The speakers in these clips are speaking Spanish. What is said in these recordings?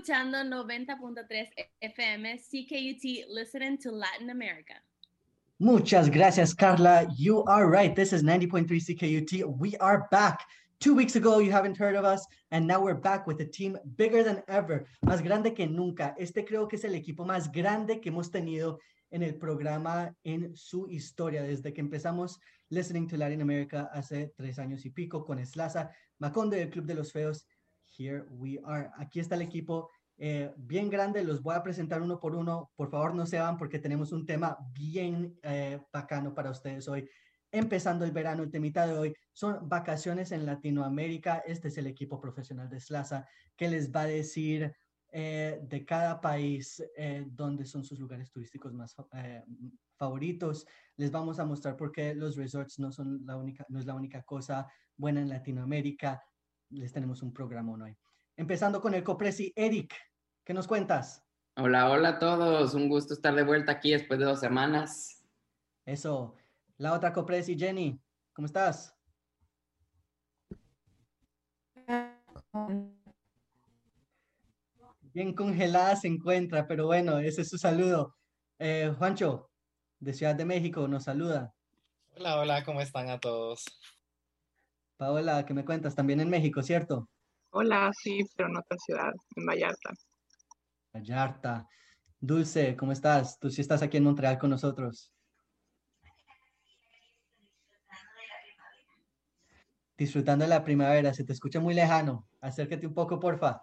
escuchando 90.3 FM CKUT, listening to Latin America. Muchas gracias, Carla. You are right. This is 90.3 CKUT. We are back. 2 weeks ago, you haven't heard of us, and now we're back with a team bigger than ever, más grande que nunca. Este creo que es el equipo más grande que hemos tenido en el programa en su historia, desde que empezamos Listening to Latin America hace 3 años y pico con Slaza, Macondo del Club de los Feos. Here we are. Aquí está el equipo bien grande. Los voy a presentar uno por uno. Por favor, no se van porque tenemos un tema bien bacano para ustedes hoy. Empezando el verano, el temita de hoy son vacaciones en Latinoamérica. Este es el equipo profesional de Slaza que les va a decir de cada país dónde son sus lugares turísticos más favoritos. Les vamos a mostrar por qué los resorts no es la única cosa buena en Latinoamérica. Les tenemos un programa hoy. Empezando con el copresi, Eric, ¿qué nos cuentas? Hola, hola a todos. Un gusto estar de vuelta aquí después de 2 semanas. Eso. La otra copresi, Jenny, ¿cómo estás? Bien congelada se encuentra, pero bueno, ese es su saludo. Juancho, de Ciudad de México, nos saluda. Hola, hola, ¿cómo están a todos? Paola, ¿qué me cuentas? También en México, ¿cierto? Hola, sí, pero no tan ciudad, en Vallarta. Vallarta. Dulce, ¿cómo estás? Tú sí estás aquí en Montreal con nosotros. Disfrutando de la primavera, se te escucha muy lejano. Acércate un poco, porfa.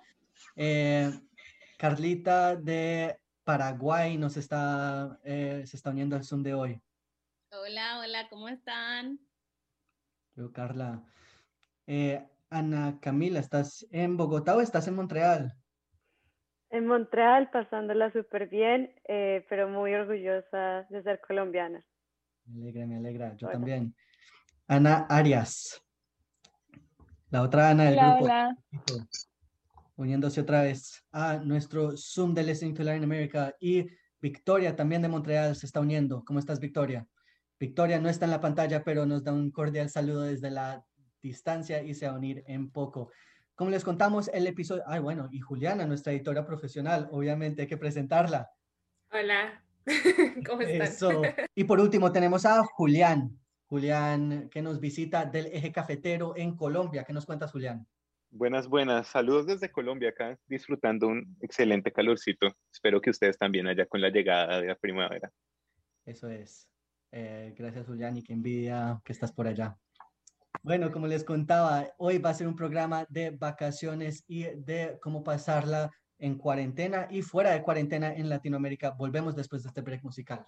Carlita de Paraguay se está uniendo al Zoom de hoy. Hola, hola, ¿cómo están? Yo, Carla. Ana Camila, ¿estás en Bogotá o estás en Montreal? En Montreal, pasándola súper bien, pero muy orgullosa de ser colombiana. Me alegra, yo Hola. también. Ana Arias, la otra Ana del grupo. Hola. Uniéndose otra vez a nuestro Zoom de Listening to Latin America. Y Victoria, también de Montreal, se está uniendo. ¿Cómo estás, Victoria? Victoria no está en la pantalla, pero nos da un cordial saludo desde la distancia y se va a unir en poco. Como les contamos, el episodio... bueno, y Juliana, nuestra editora profesional, obviamente hay que presentarla. Hola, ¿cómo están? Eso. Y por último tenemos a Julián. Julián, que nos visita del Eje Cafetero en Colombia. ¿Qué nos cuentas, Julián? Buenas, buenas. Saludos desde Colombia acá, disfrutando un excelente calorcito. Espero que ustedes también allá con la llegada de la primavera. Eso es. Gracias, Julián, y qué envidia que estás por allá. Bueno, como les contaba, hoy va a ser un programa de vacaciones y de cómo pasarla en cuarentena y fuera de cuarentena en Latinoamérica. Volvemos después de este break musical.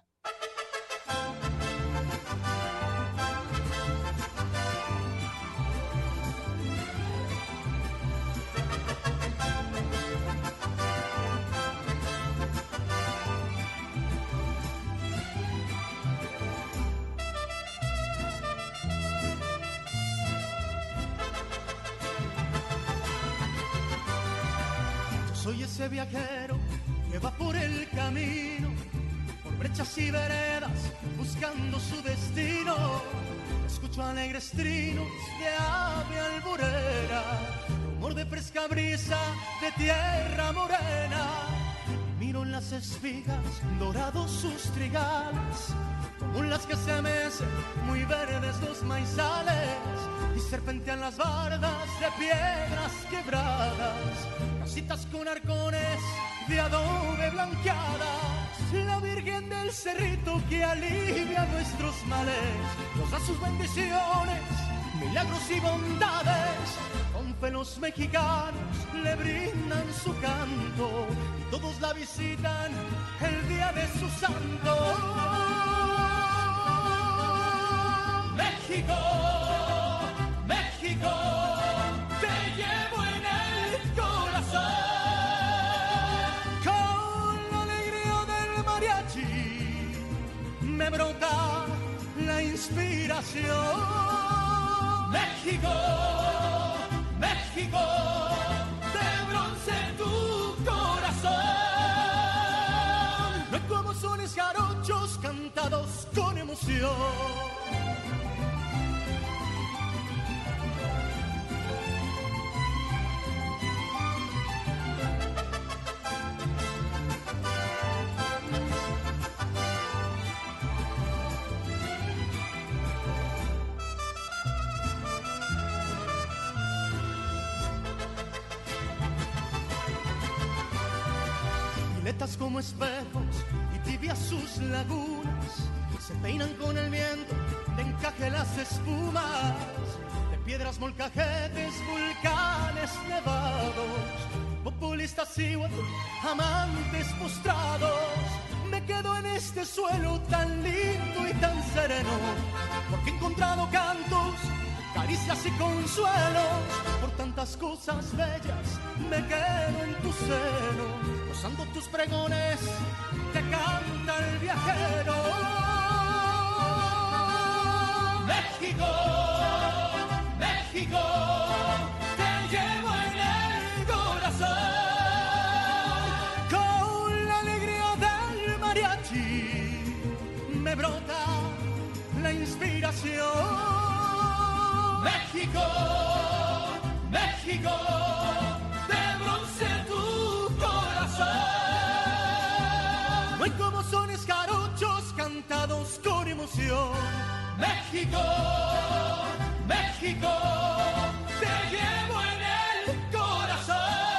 Soy ese viajero que va por el camino, por brechas y veredas, buscando su destino. Escucho alegres trinos de ave alborera, rumor de fresca brisa de tierra morena. Miro las espigas, dorados sus trigales, como las que se mecen, muy verdes los maizales, y serpentean las bardas de piedras quebradas, casitas con arcones de adobe blanqueadas. La Virgen del Cerrito que alivia nuestros males, nos da sus bendiciones, milagros y bondades. Con fe los mexicanos le brindan su canto y todos la visitan el día de su santo. México, México, te llevo en el corazón. Con la alegría del mariachi me brota la inspiración. México, México, de bronce tu corazón. Como sones jarochos cantados con emoción. violetas como espejos y tibias sus lagunas, se peinan con el viento, de encaje las espumas, de piedras molcajetes, volcanes nevados, populistas y amantes postrados. Me quedo en este suelo tan lindo y tan sereno, porque he encontrado cantos, caricias y consuelos. Por tantas cosas bellas me quedo en tu seno, gozando tus pregones que canta el viajero. México, México, te llevo en el corazón, con la alegría del mariachi me brota la inspiración. México, México, de bronce tu corazón. No hay como sones jarochos cantados con emoción. México, México, te llevo en el corazón.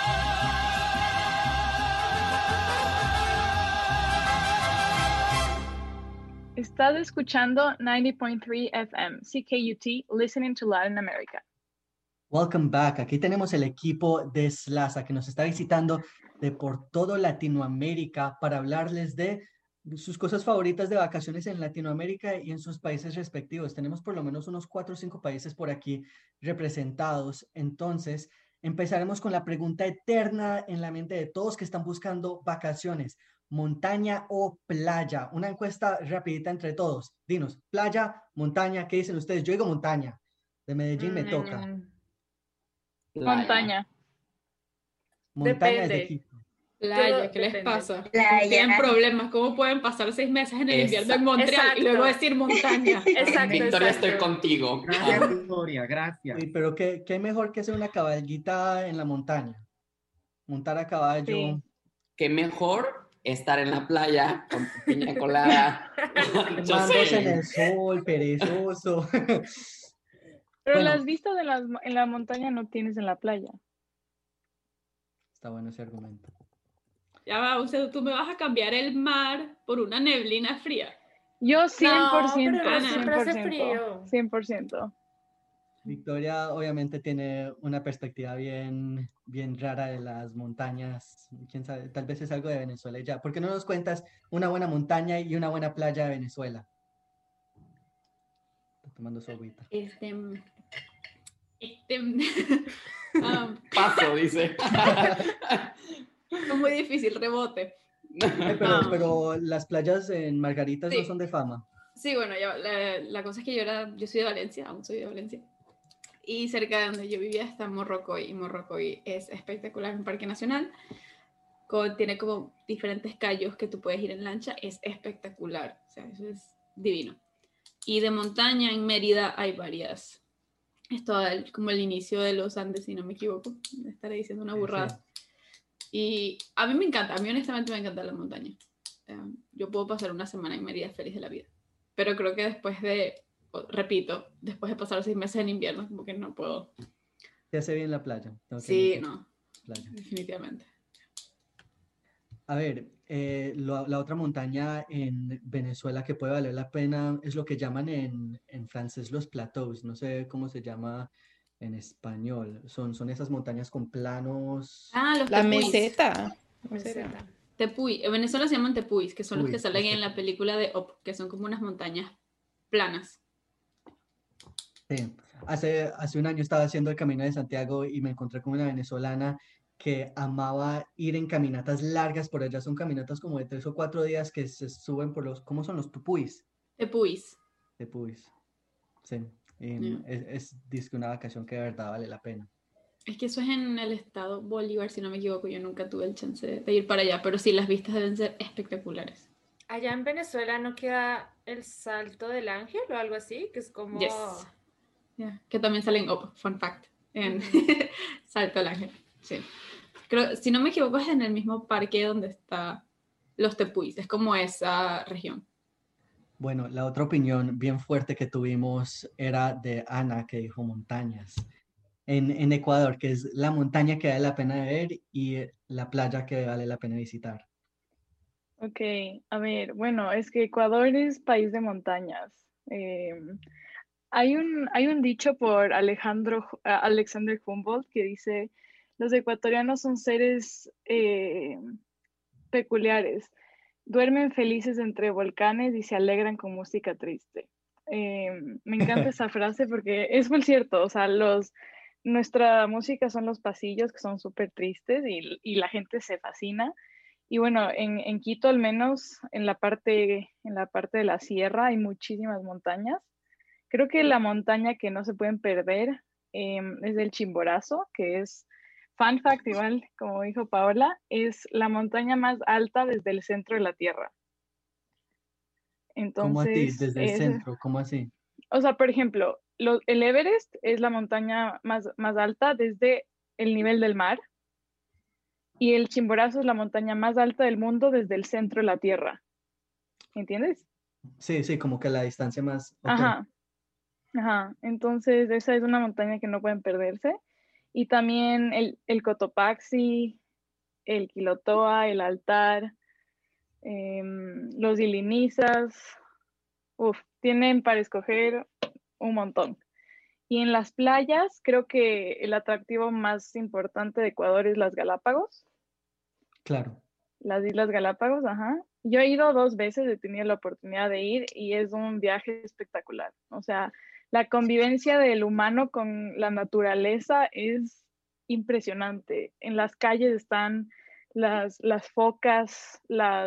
Estás escuchando 90.3 FM, CKUT, listening to Latin America. Welcome back. Aquí tenemos el equipo de Slaza que nos está visitando de por todo Latinoamérica para hablarles de sus cosas favoritas de vacaciones en Latinoamérica y en sus países respectivos. Tenemos por lo menos unos 4 o 5 países por aquí representados. Entonces, empezaremos con la pregunta eterna en la mente de todos que están buscando vacaciones. ¿Montaña o playa? Una encuesta rapidita entre todos. Dinos, playa, montaña, ¿qué dicen ustedes? Yo digo montaña. De Medellín me toca. Montaña. Montaña es de Depende. Quito. Playa, ¿qué les pasa? Tienen problemas. ¿Cómo pueden pasar 6 meses en el invierno en Montreal y luego decir montaña? Victoria, estoy exacto. contigo. Gracias, Victoria, gracias. Sí, pero qué mejor que hacer una cabalguita en la montaña. Montar a caballo. Sí. Qué mejor estar en la playa con tu piña colada. Yo Quemándose en sé. el sol, perezoso. Pero Bueno. las vistas en la montaña no tienes en la playa. Está bueno ese argumento. Ya va, o sea, tú me vas a cambiar el mar por una neblina fría. Yo 100%, pero siempre hace 100%, frío. 100%. Victoria obviamente tiene una perspectiva bien rara de las montañas. Quién sabe, tal vez es algo de Venezuela y ya. ¿Por qué no nos cuentas una buena montaña y una buena playa de Venezuela? Está tomando su agüita. Paso, dice. Es muy difícil, rebote. Ay, pero las playas en Margaritas no Sí. son de fama. Sí, bueno, la cosa es que yo soy de Valencia, aún soy de Valencia. Y cerca de donde yo vivía está Morrocoy, y Morrocoy es espectacular, un parque nacional. Tiene como diferentes cayos que tú puedes ir en lancha, es espectacular, o sea, eso es divino. Y de montaña en Mérida hay varias. Esto es como el inicio de los Andes, si no me equivoco, me estaré diciendo una Sí, burrada. sí. Y a mí me encanta, a mí honestamente me encanta la montaña. Yo puedo pasar una semana en Mérida feliz de la vida. Pero creo que después de pasar 6 meses en invierno, como que no puedo. Se hace bien la playa. tengo que Sí, admitir, no, playa. definitivamente. A ver, la otra montaña en Venezuela que puede valer la pena es lo que llaman en francés los plateaux. No sé cómo se llama en español. Son esas montañas con planos. Ah, los La tepuis. meseta. Tepuy. En Venezuela se llaman tepuis, que son los que Tepuis, salen en exacto. la película de Up, que son como unas montañas planas. Sí. Hace un año estaba haciendo el Camino de Santiago y me encontré con una venezolana que amaba ir en caminatas largas por allá. Son caminatas como de 3 o 4 días que se suben por ¿cómo son los tupuis? Tepuis. Tepuis. Sí. Yeah. Es dizque una vacación que de verdad vale la pena. Es que eso es en el estado Bolívar, si no me equivoco. Yo nunca tuve el chance de ir para allá, pero sí, las vistas deben ser espectaculares. Allá en Venezuela no queda el Salto del Ángel o algo así, que es como... Yes. Yeah. Que también salen Up, fun fact, en Salto al Ángel. Sí. Creo, si no me equivoco, es en el mismo parque donde está los tepuis. Es como esa región. Bueno, la otra opinión bien fuerte que tuvimos era de Ana, que dijo montañas. En Ecuador, que es la montaña que vale la pena ver y la playa que vale la pena visitar. Ok, a ver, bueno, es que Ecuador es país de montañas. Hay un dicho por Alexander Humboldt que dice, los ecuatorianos son seres peculiares, duermen felices entre volcanes y se alegran con música triste. Me encanta esa frase porque es muy cierto, o sea, nuestra música son los pasillos que son súper tristes y la gente se fascina. Y bueno, en Quito al menos, en la parte de la sierra hay muchísimas montañas. Creo que la montaña que no se pueden perder es el Chimborazo, que es, fun fact igual, como dijo Paola, es la montaña más alta desde el centro de la Tierra. ¿Cómo así? Entonces, Desde el centro, ¿cómo así? o sea, por ejemplo, el Everest es la montaña más alta desde el nivel del mar y el Chimborazo es la montaña más alta del mundo desde el centro de la Tierra. ¿Entiendes? Sí, sí, como que la distancia más... Ok, Ajá, ajá. Entonces, esa es una montaña que no pueden perderse. Y también el Cotopaxi, el Quilotoa, el Altar, los Ilinizas. Uf, tienen para escoger un montón. Y en las playas, creo que el atractivo más importante de Ecuador es las Galápagos. claro. Las Islas Galápagos, ajá. Yo he ido 2 veces, he tenido la oportunidad de ir y es un viaje espectacular. O sea, la convivencia del humano con la naturaleza es impresionante. En las calles están las focas,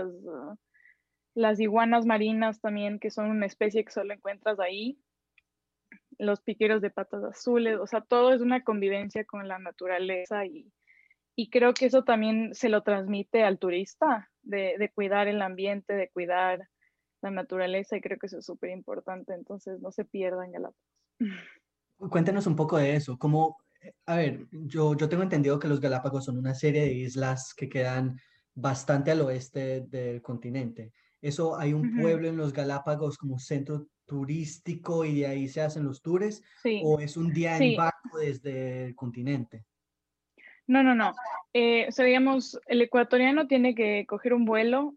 las iguanas marinas también, que son una especie que solo encuentras ahí, los piqueros de patas azules, o sea, todo es una convivencia con la naturaleza y creo que eso también se lo transmite al turista, de cuidar el ambiente, de cuidar la naturaleza, y creo que eso es súper importante, entonces no se pierdan Galápagos. Cuéntenos un poco de eso. Como, a ver, yo tengo entendido que los Galápagos son una serie de islas que quedan bastante al oeste del continente. ¿Eso hay un Ujú, pueblo en los Galápagos como centro turístico y de ahí se hacen los tours? sí, ¿O es un día en sí, barco desde el continente? no, no, no. O sea, digamos, el ecuatoriano tiene que coger un vuelo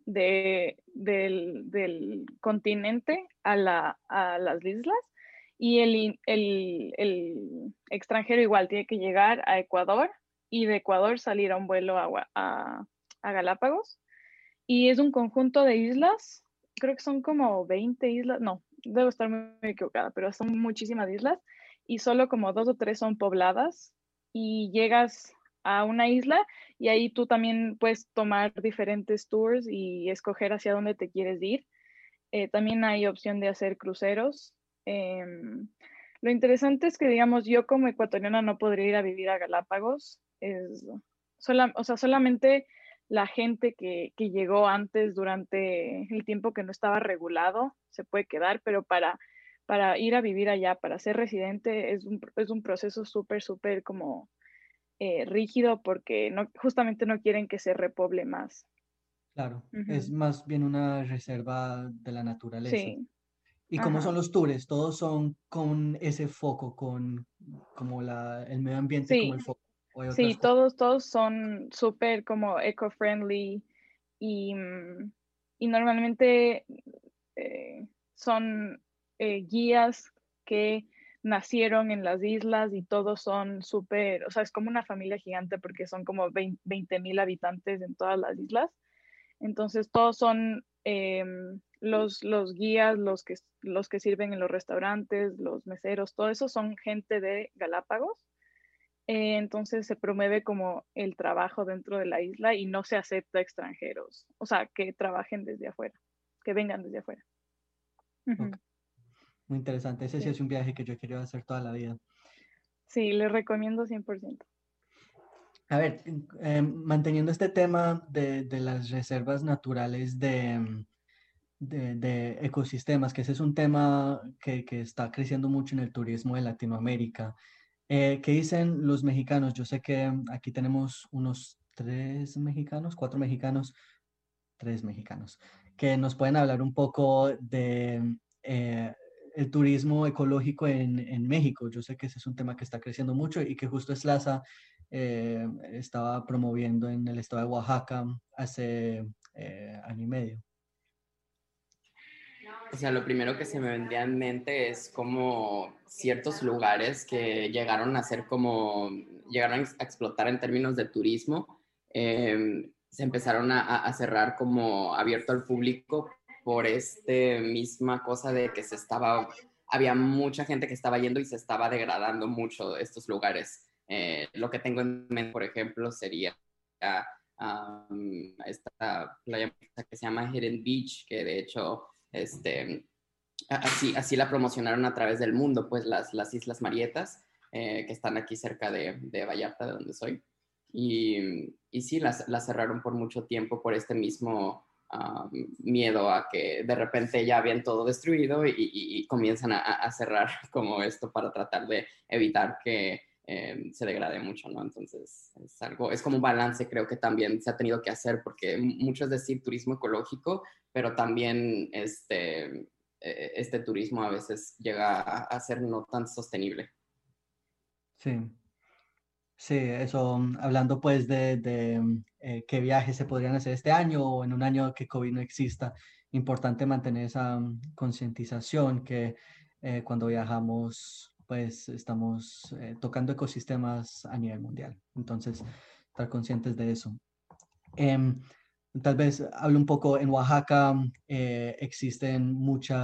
del continente a las islas y el extranjero igual tiene que llegar a Ecuador y de Ecuador salir a un vuelo a Galápagos. Y es un conjunto de islas, creo que son como 20 islas, no, debo estar muy equivocada, pero son muchísimas islas y solo como 2 o 3 son pobladas y llegas a una isla y ahí tú también puedes tomar diferentes tours y escoger hacia dónde te quieres ir. También hay opción de hacer cruceros. Lo interesante es que, digamos, yo como ecuatoriana no podría ir a vivir a Galápagos. O sea, solamente la gente que llegó antes durante el tiempo que no estaba regulado se puede quedar, pero para ir a vivir allá, para ser residente, es un proceso súper, súper como rígido porque justamente no quieren que se repoble más. Claro, es Ujú. más bien una reserva de la naturaleza. Sí, ¿Y cómo son ajá. los tours? Todos son con ese foco, como el medio ambiente como el Sí, foco. ¿O hay otras sí, cosas? todos son súper como eco-friendly y normalmente son guías que nacieron en las islas y todos son súper, o sea, es como una familia gigante porque son como 20,000 habitantes en todas las islas. Entonces todos son los guías, los que sirven en los restaurantes, los meseros, todo eso son gente de Galápagos. Entonces se promueve como el trabajo dentro de la isla y no se acepta extranjeros, o sea, que trabajen desde afuera, que vengan desde afuera. Ok, Ujú, muy interesante. Ese sí sí. es un viaje que yo he querido hacer toda la vida. Sí, les recomiendo 100%. A ver, manteniendo este tema de las reservas naturales de ecosistemas, que ese es un tema que está creciendo mucho en el turismo de Latinoamérica. ¿Qué dicen los mexicanos? Yo sé que aquí tenemos unos 3 mexicanos, 4 mexicanos, 3 mexicanos, que nos pueden hablar un poco de el turismo ecológico en México. Yo sé que ese es un tema que está creciendo mucho y que justo Slaza estaba promoviendo en el estado de Oaxaca año y medio. O sea, lo primero que se me vendría en mente es como ciertos lugares que llegaron a ser como, llegaron a explotar en términos de turismo, se empezaron a cerrar como abierto al público por misma cosa de que había mucha gente que estaba yendo y se estaba degradando mucho estos lugares. Lo que tengo en mente, por ejemplo, sería esta playa que se llama Hidden Beach, que de hecho así la promocionaron a través del mundo, pues las Islas Marietas, que están aquí cerca de Vallarta, de donde soy. Y sí, las cerraron por mucho tiempo por este mismo miedo a que de repente ya habían todo destruido y comienzan a cerrar como esto para tratar de evitar que se degrade mucho, ¿no? Entonces es como un balance, creo que también se ha tenido que hacer, porque mucho es decir turismo ecológico, pero también este turismo a veces llega a ser no tan sostenible. Sí, sí, eso, hablando pues de qué viajes se podrían hacer este año o en un año que COVID no exista, importante mantener esa concientización que cuando viajamos pues estamos tocando ecosistemas a nivel mundial, entonces estar conscientes de eso. Em, Tal vez hablo un poco, en Oaxaca existen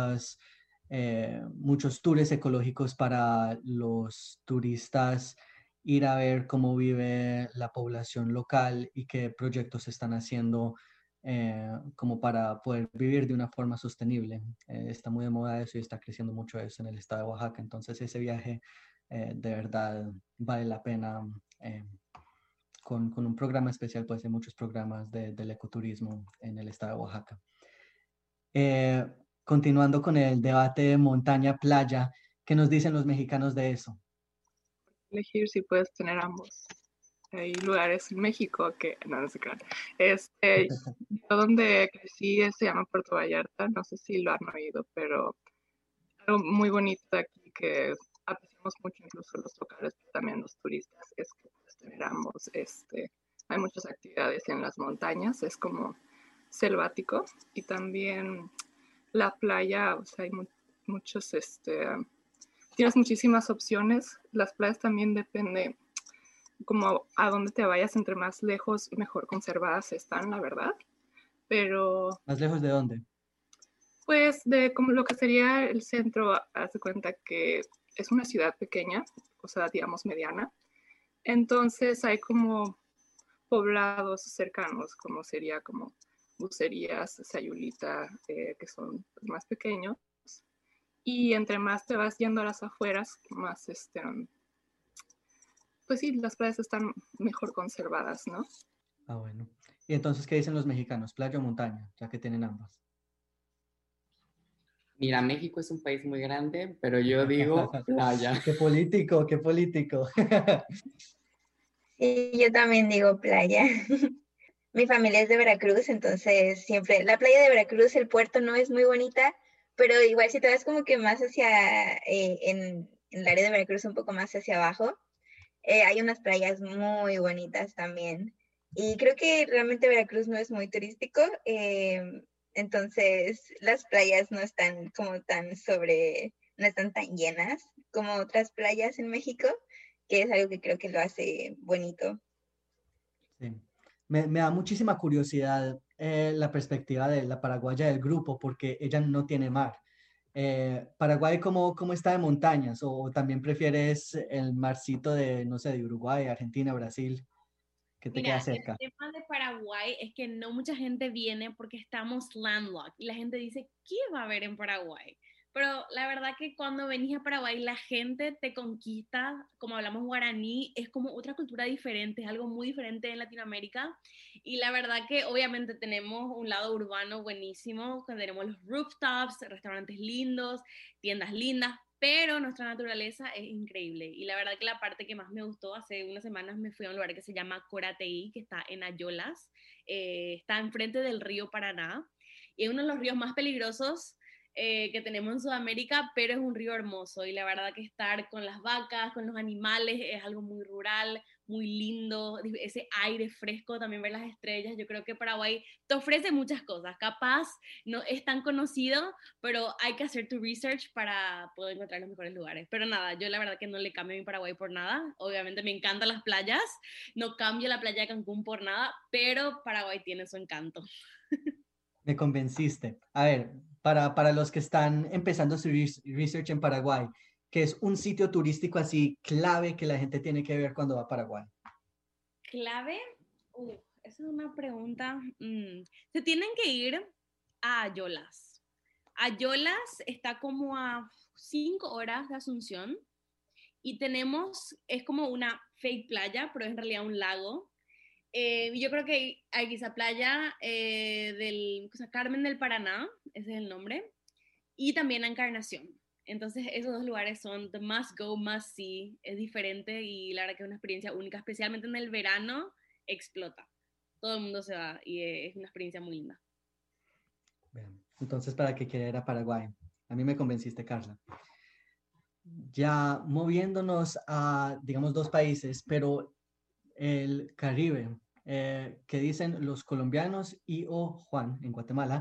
muchos tours ecológicos para los turistas ir a ver cómo vive la población local y qué proyectos se están haciendo como para poder vivir de una forma sostenible. Está muy de moda eso y está creciendo mucho eso en el estado de Oaxaca. Entonces ese viaje de verdad vale la pena. Con un programa especial, pues hay muchos programas del ecoturismo en el estado de Oaxaca. Continuando con el debate montaña-playa, ¿qué nos dicen los mexicanos de eso? Elegir si puedes tener ambos. Hay lugares en México que, no sé qué. Yo donde crecí se llama Puerto Vallarta, no sé si lo han oído, pero algo muy bonito de aquí que apreciamos mucho incluso los locales, pero también los turistas, es que puedes tener ambos. Hay muchas actividades en las montañas, es como selvático, y también la playa, o sea, hay muchos, tienes muchísimas opciones. Las playas también depende como a dónde te vayas, entre más lejos, mejor conservadas están, la verdad. Pero ¿Más lejos de dónde? pues de como lo que sería el centro, haz de cuenta que es una ciudad pequeña, o sea, digamos mediana. Entonces hay como poblados cercanos, como sería como Bucerías, Sayulita, que son más pequeños. Y entre más te vas yendo a las afueras, más pues sí, las playas están mejor conservadas, ¿no? Ah, bueno. ¿Y entonces qué dicen los mexicanos? ¿Playa o montaña? Ya que tienen ambas. Mira, México es un país muy grande, pero yo digo playa. Qué político, qué político. Sí, yo también digo playa. Mi familia es de Veracruz, entonces siempre la playa de Veracruz, el puerto no es muy bonita, pero igual si te vas como que más hacia, en el área de Veracruz, un poco más hacia abajo, hay unas playas muy bonitas también. Y creo que realmente Veracruz no es muy turístico, entonces las playas no están como no están tan llenas como otras playas en México, que es algo que creo que lo hace bonito. Sí. Me da muchísima curiosidad la perspectiva de la paraguaya del grupo, porque ella no tiene mar. Paraguay, ¿cómo está de montañas? ¿O también prefieres el marcito de, no sé, de Uruguay, Argentina, Brasil, que te queda Mira, cerca? el tema de Paraguay es que no mucha gente viene porque estamos landlocked y la gente dice, ¿qué va a haber en Paraguay? Pero la verdad que cuando venís a Paraguay la gente te conquista, como hablamos guaraní, es como otra cultura diferente, es algo muy diferente en Latinoamérica. Y la verdad que obviamente tenemos un lado urbano buenísimo, que tenemos los rooftops, restaurantes lindos, tiendas lindas, pero nuestra naturaleza es increíble. Y la verdad que la parte que más me gustó, hace unas semanas me fui a un lugar que se llama Corateí, que está en Ayolas, está enfrente del río Paraná, y es uno de los ríos más peligrosos que tenemos en Sudamérica, pero es un río hermoso y la verdad que estar con las vacas, con los animales, es algo muy rural, muy lindo, ese aire fresco, también ver las estrellas. Yo creo que Paraguay te ofrece muchas cosas, capaz no es tan conocido, pero hay que hacer tu research para poder encontrar los mejores lugares. Pero nada, yo la verdad que no le cambio a mi Paraguay por nada, obviamente me encantan las playas, no cambio la playa de Cancún por nada, pero Paraguay tiene su encanto. Me convenciste. A ver, para los que están empezando su research en Paraguay, ¿qué es un sitio turístico así clave que la gente tiene que ver cuando va a Paraguay? ¿Clave? Esa es una pregunta. Se tienen que ir a Ayolas. Ayolas está como a 5 horas de Asunción y es como una fake playa, pero es en realidad un lago. Yo creo que hay esa playa Carmen del Paraná, ese es el nombre, y también a Encarnación. Entonces esos dos lugares son the must go, must see, es diferente y la verdad que es una experiencia única, especialmente en el verano, explota. Todo el mundo se va y es una experiencia muy linda. Bien. Entonces, ¿para qué quiere ir a Paraguay? A mí me convenciste, Carla. Ya moviéndonos a, digamos, 2 países, pero el Caribe, que dicen los colombianos y o Juan en Guatemala,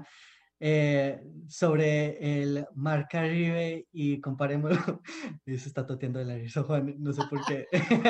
sobre el mar Caribe y comparémoslo. Se está toteando de la risa, Juan, no sé por qué.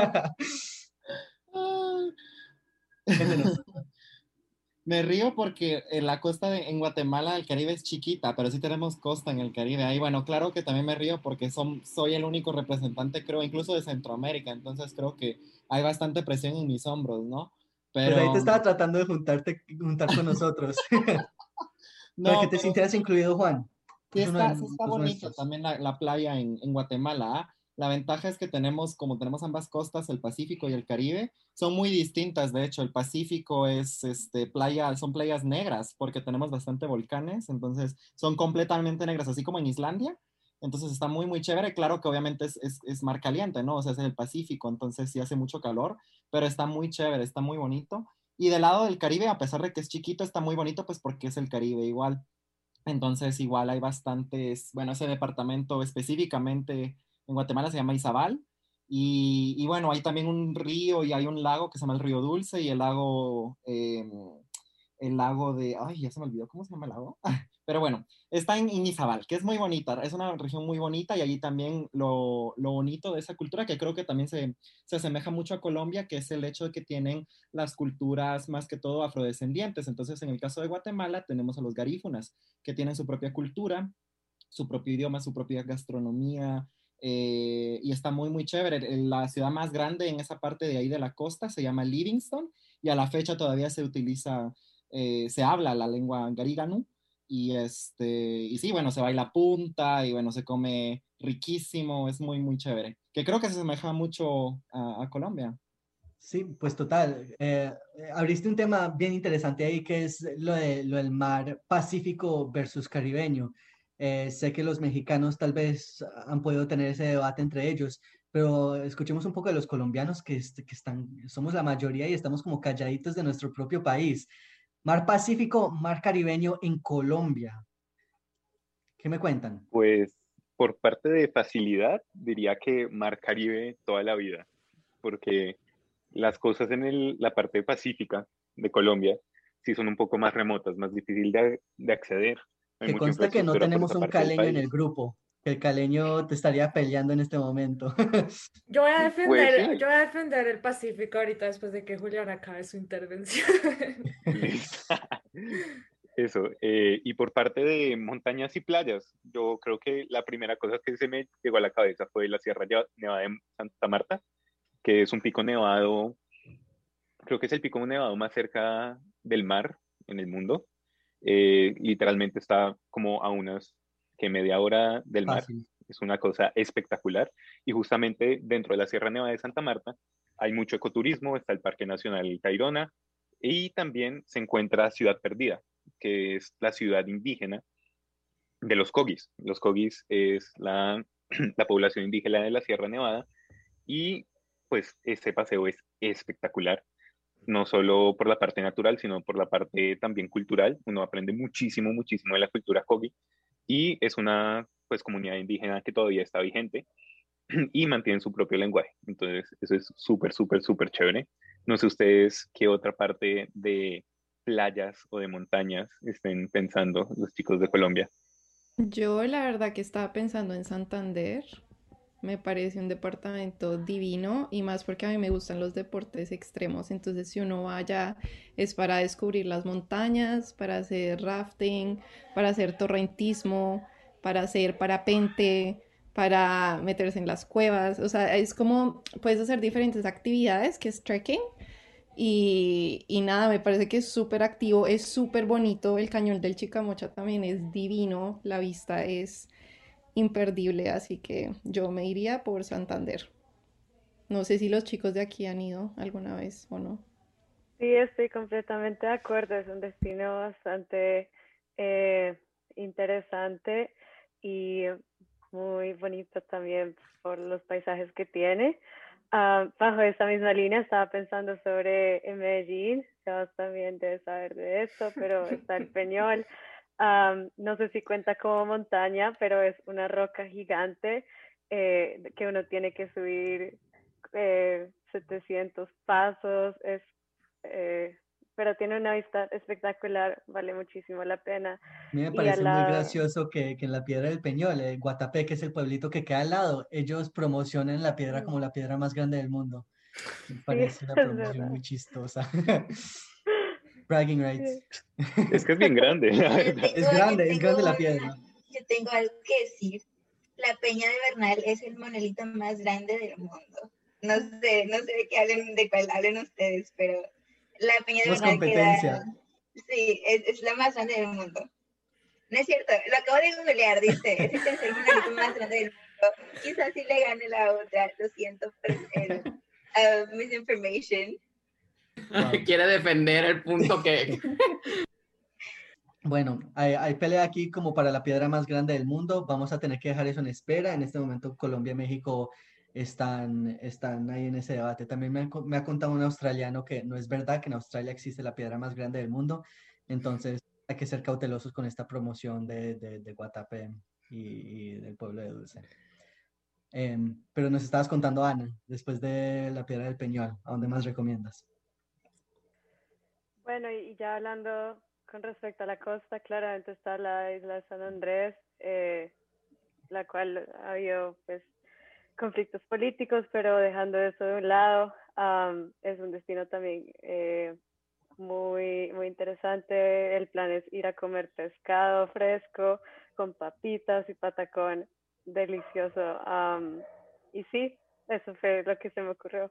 Cuéntenos. Me río porque la costa en Guatemala, el Caribe es chiquita, pero sí tenemos costa en el Caribe. Ahí, bueno, claro que también me río porque soy el único representante, creo, incluso de Centroamérica, entonces creo que hay bastante presión en mis hombros, ¿no? Pues ahí te Pero estaba tratando de juntar con nosotros. Para que no, te pero sintieras incluido, Juan. sí Es uno de sí está los bonito nuestros. también la playa en Guatemala. ¿Ah? La ventaja es que como tenemos ambas costas, el Pacífico y el Caribe, son muy distintas. De hecho, el Pacífico es son playas negras porque tenemos bastante volcanes, entonces son completamente negras, así como en Islandia. Entonces está muy, muy chévere. Claro que obviamente es mar caliente, ¿no? O sea, es el Pacífico, entonces sí hace mucho calor, pero está muy chévere, está muy bonito. Y del lado del Caribe, a pesar de que es chiquito, está muy bonito, pues porque es el Caribe igual. Entonces, igual hay bastantes, bueno, ese departamento específicamente en Guatemala se llama Izabal. Y bueno, hay también un río y hay un lago que se llama el Río Dulce y el lago ay, ya se me olvidó, ¿cómo se llama el lago? Pero bueno, está en Izabal, que es muy bonita, es una región muy bonita y allí también lo bonito de esa cultura, que creo que también se asemeja mucho a Colombia, que es el hecho de que tienen las culturas más que todo afrodescendientes. Entonces, en el caso de Guatemala, tenemos a los garífunas, que tienen su propia cultura, su propio idioma, su propia gastronomía, y está muy, muy chévere. La ciudad más grande en esa parte de ahí de la costa se llama Livingston, y a la fecha todavía se habla la lengua garíganu, y sí, bueno, se baila punta, y bueno, se come riquísimo, es muy, muy chévere. Que creo que se asemeja mucho a Colombia. Sí, pues total. Abriste un tema bien interesante ahí que es lo del mar Pacífico versus Caribeño. Sé que los mexicanos tal vez han podido tener ese debate entre ellos, pero escuchemos un poco de los colombianos somos la mayoría y estamos como calladitos de nuestro propio país. Mar Pacífico, mar Caribeño en Colombia. ¿Qué me cuentan? Pues por parte de facilidad, diría que Mar Caribe toda la vida, porque las cosas en la parte pacífica de Colombia sí son un poco más remotas, más difícil de acceder. Hay Que mucha consta que no infraestructura por tenemos esa un parte del caleño en el país. grupo, que el caleño te estaría peleando en este momento. Pues sí, yo voy a defender el Pacífico ahorita después de que Julián acabe su intervención. eso. Y por parte de montañas y playas, yo creo que la primera cosa que se me llegó a la cabeza fue la Sierra Nevada de Santa Marta, que es un pico nevado, creo que es el pico nevado más cerca del mar en el mundo. Literalmente está como a unas media hora del mar. Fácil. Es una cosa espectacular. Y justamente dentro de la Sierra Nevada de Santa Marta hay mucho ecoturismo, está el Parque Nacional Tayrona y también se encuentra Ciudad Perdida, que es la ciudad indígena de los Cogis. Los Cogis es la población indígena de la Sierra Nevada y pues este paseo es espectacular, no solo por la parte natural, sino por la parte también cultural. Uno aprende muchísimo, muchísimo de la cultura Kogi. y es una pues comunidad indígena que todavía está vigente y mantienen su propio lenguaje. Entonces, eso es súper, súper, súper chévere. No sé ustedes qué otra parte de playas o de montañas estén pensando los chicos de Colombia. Yo la verdad que estaba pensando en Santander. Me parece un departamento divino y más porque a mí me gustan los deportes extremos. Entonces, si uno va allá es para descubrir las montañas, para hacer rafting, para hacer torrentismo, para hacer parapente, para meterse en las cuevas. O sea, es como puedes hacer diferentes actividades que es trekking. Y nada, me parece que es súper activo, es súper bonito. El cañón del Chicamocha también es divino, la vista es imperdible, así que yo me iría por Santander. No sé si los chicos de aquí han ido alguna vez o no. Sí, estoy completamente de acuerdo. Es un destino bastante interesante y muy bonito también por los paisajes que tiene. Bajo esa misma línea estaba pensando sobre en Medellín. Sebas también debe saber de esto, pero está el Peñol. No sé si cuenta como montaña, pero es una roca gigante que uno tiene que subir 700 pasos. Pero tiene una vista espectacular, vale muchísimo la pena. A mí me Y a parece muy la... gracioso que en la Piedra del Peñol, Guatapé, que es el pueblito que queda al lado, ellos promocionan la piedra como la piedra más grande del mundo. Me Sí, parece una es promoción verdad. muy chistosa. Bragging rights. Es que es bien grande, la Yo verdad. Es grande la piedra. yo tengo algo que decir. La Peña de Bernal es el monolito más grande del mundo. No sé de cuál hablen ustedes, pero la Peña de Tenemos Bernal competencia. sí, es la más grande del mundo. No es cierto, lo acabo de googlear, dice, es el tercer monolito más grande del mundo. Quizás sí le gane la otra, lo siento por el misinformation. Wow. Quiere defender el punto que... Bueno, hay pelea aquí como para la piedra más grande del mundo. Vamos a tener que dejar eso en espera. En este momento Colombia y México están ahí en ese debate. También me ha contado un australiano que no es verdad que en Australia existe la piedra más grande del mundo. Entonces hay que ser cautelosos con esta promoción de Guatapé y del pueblo de Dulce. Pero nos estabas contando, Ana, después de la piedra del Peñol, ¿a dónde más recomiendas? Bueno, y ya hablando con respecto a la costa, claramente está la isla de San Andrés, la cual ha habido pues conflictos políticos, pero dejando eso de un lado, es un destino también muy, muy interesante. El plan es ir a comer pescado fresco con papitas y patacón delicioso. Y sí, eso fue lo que se me ocurrió.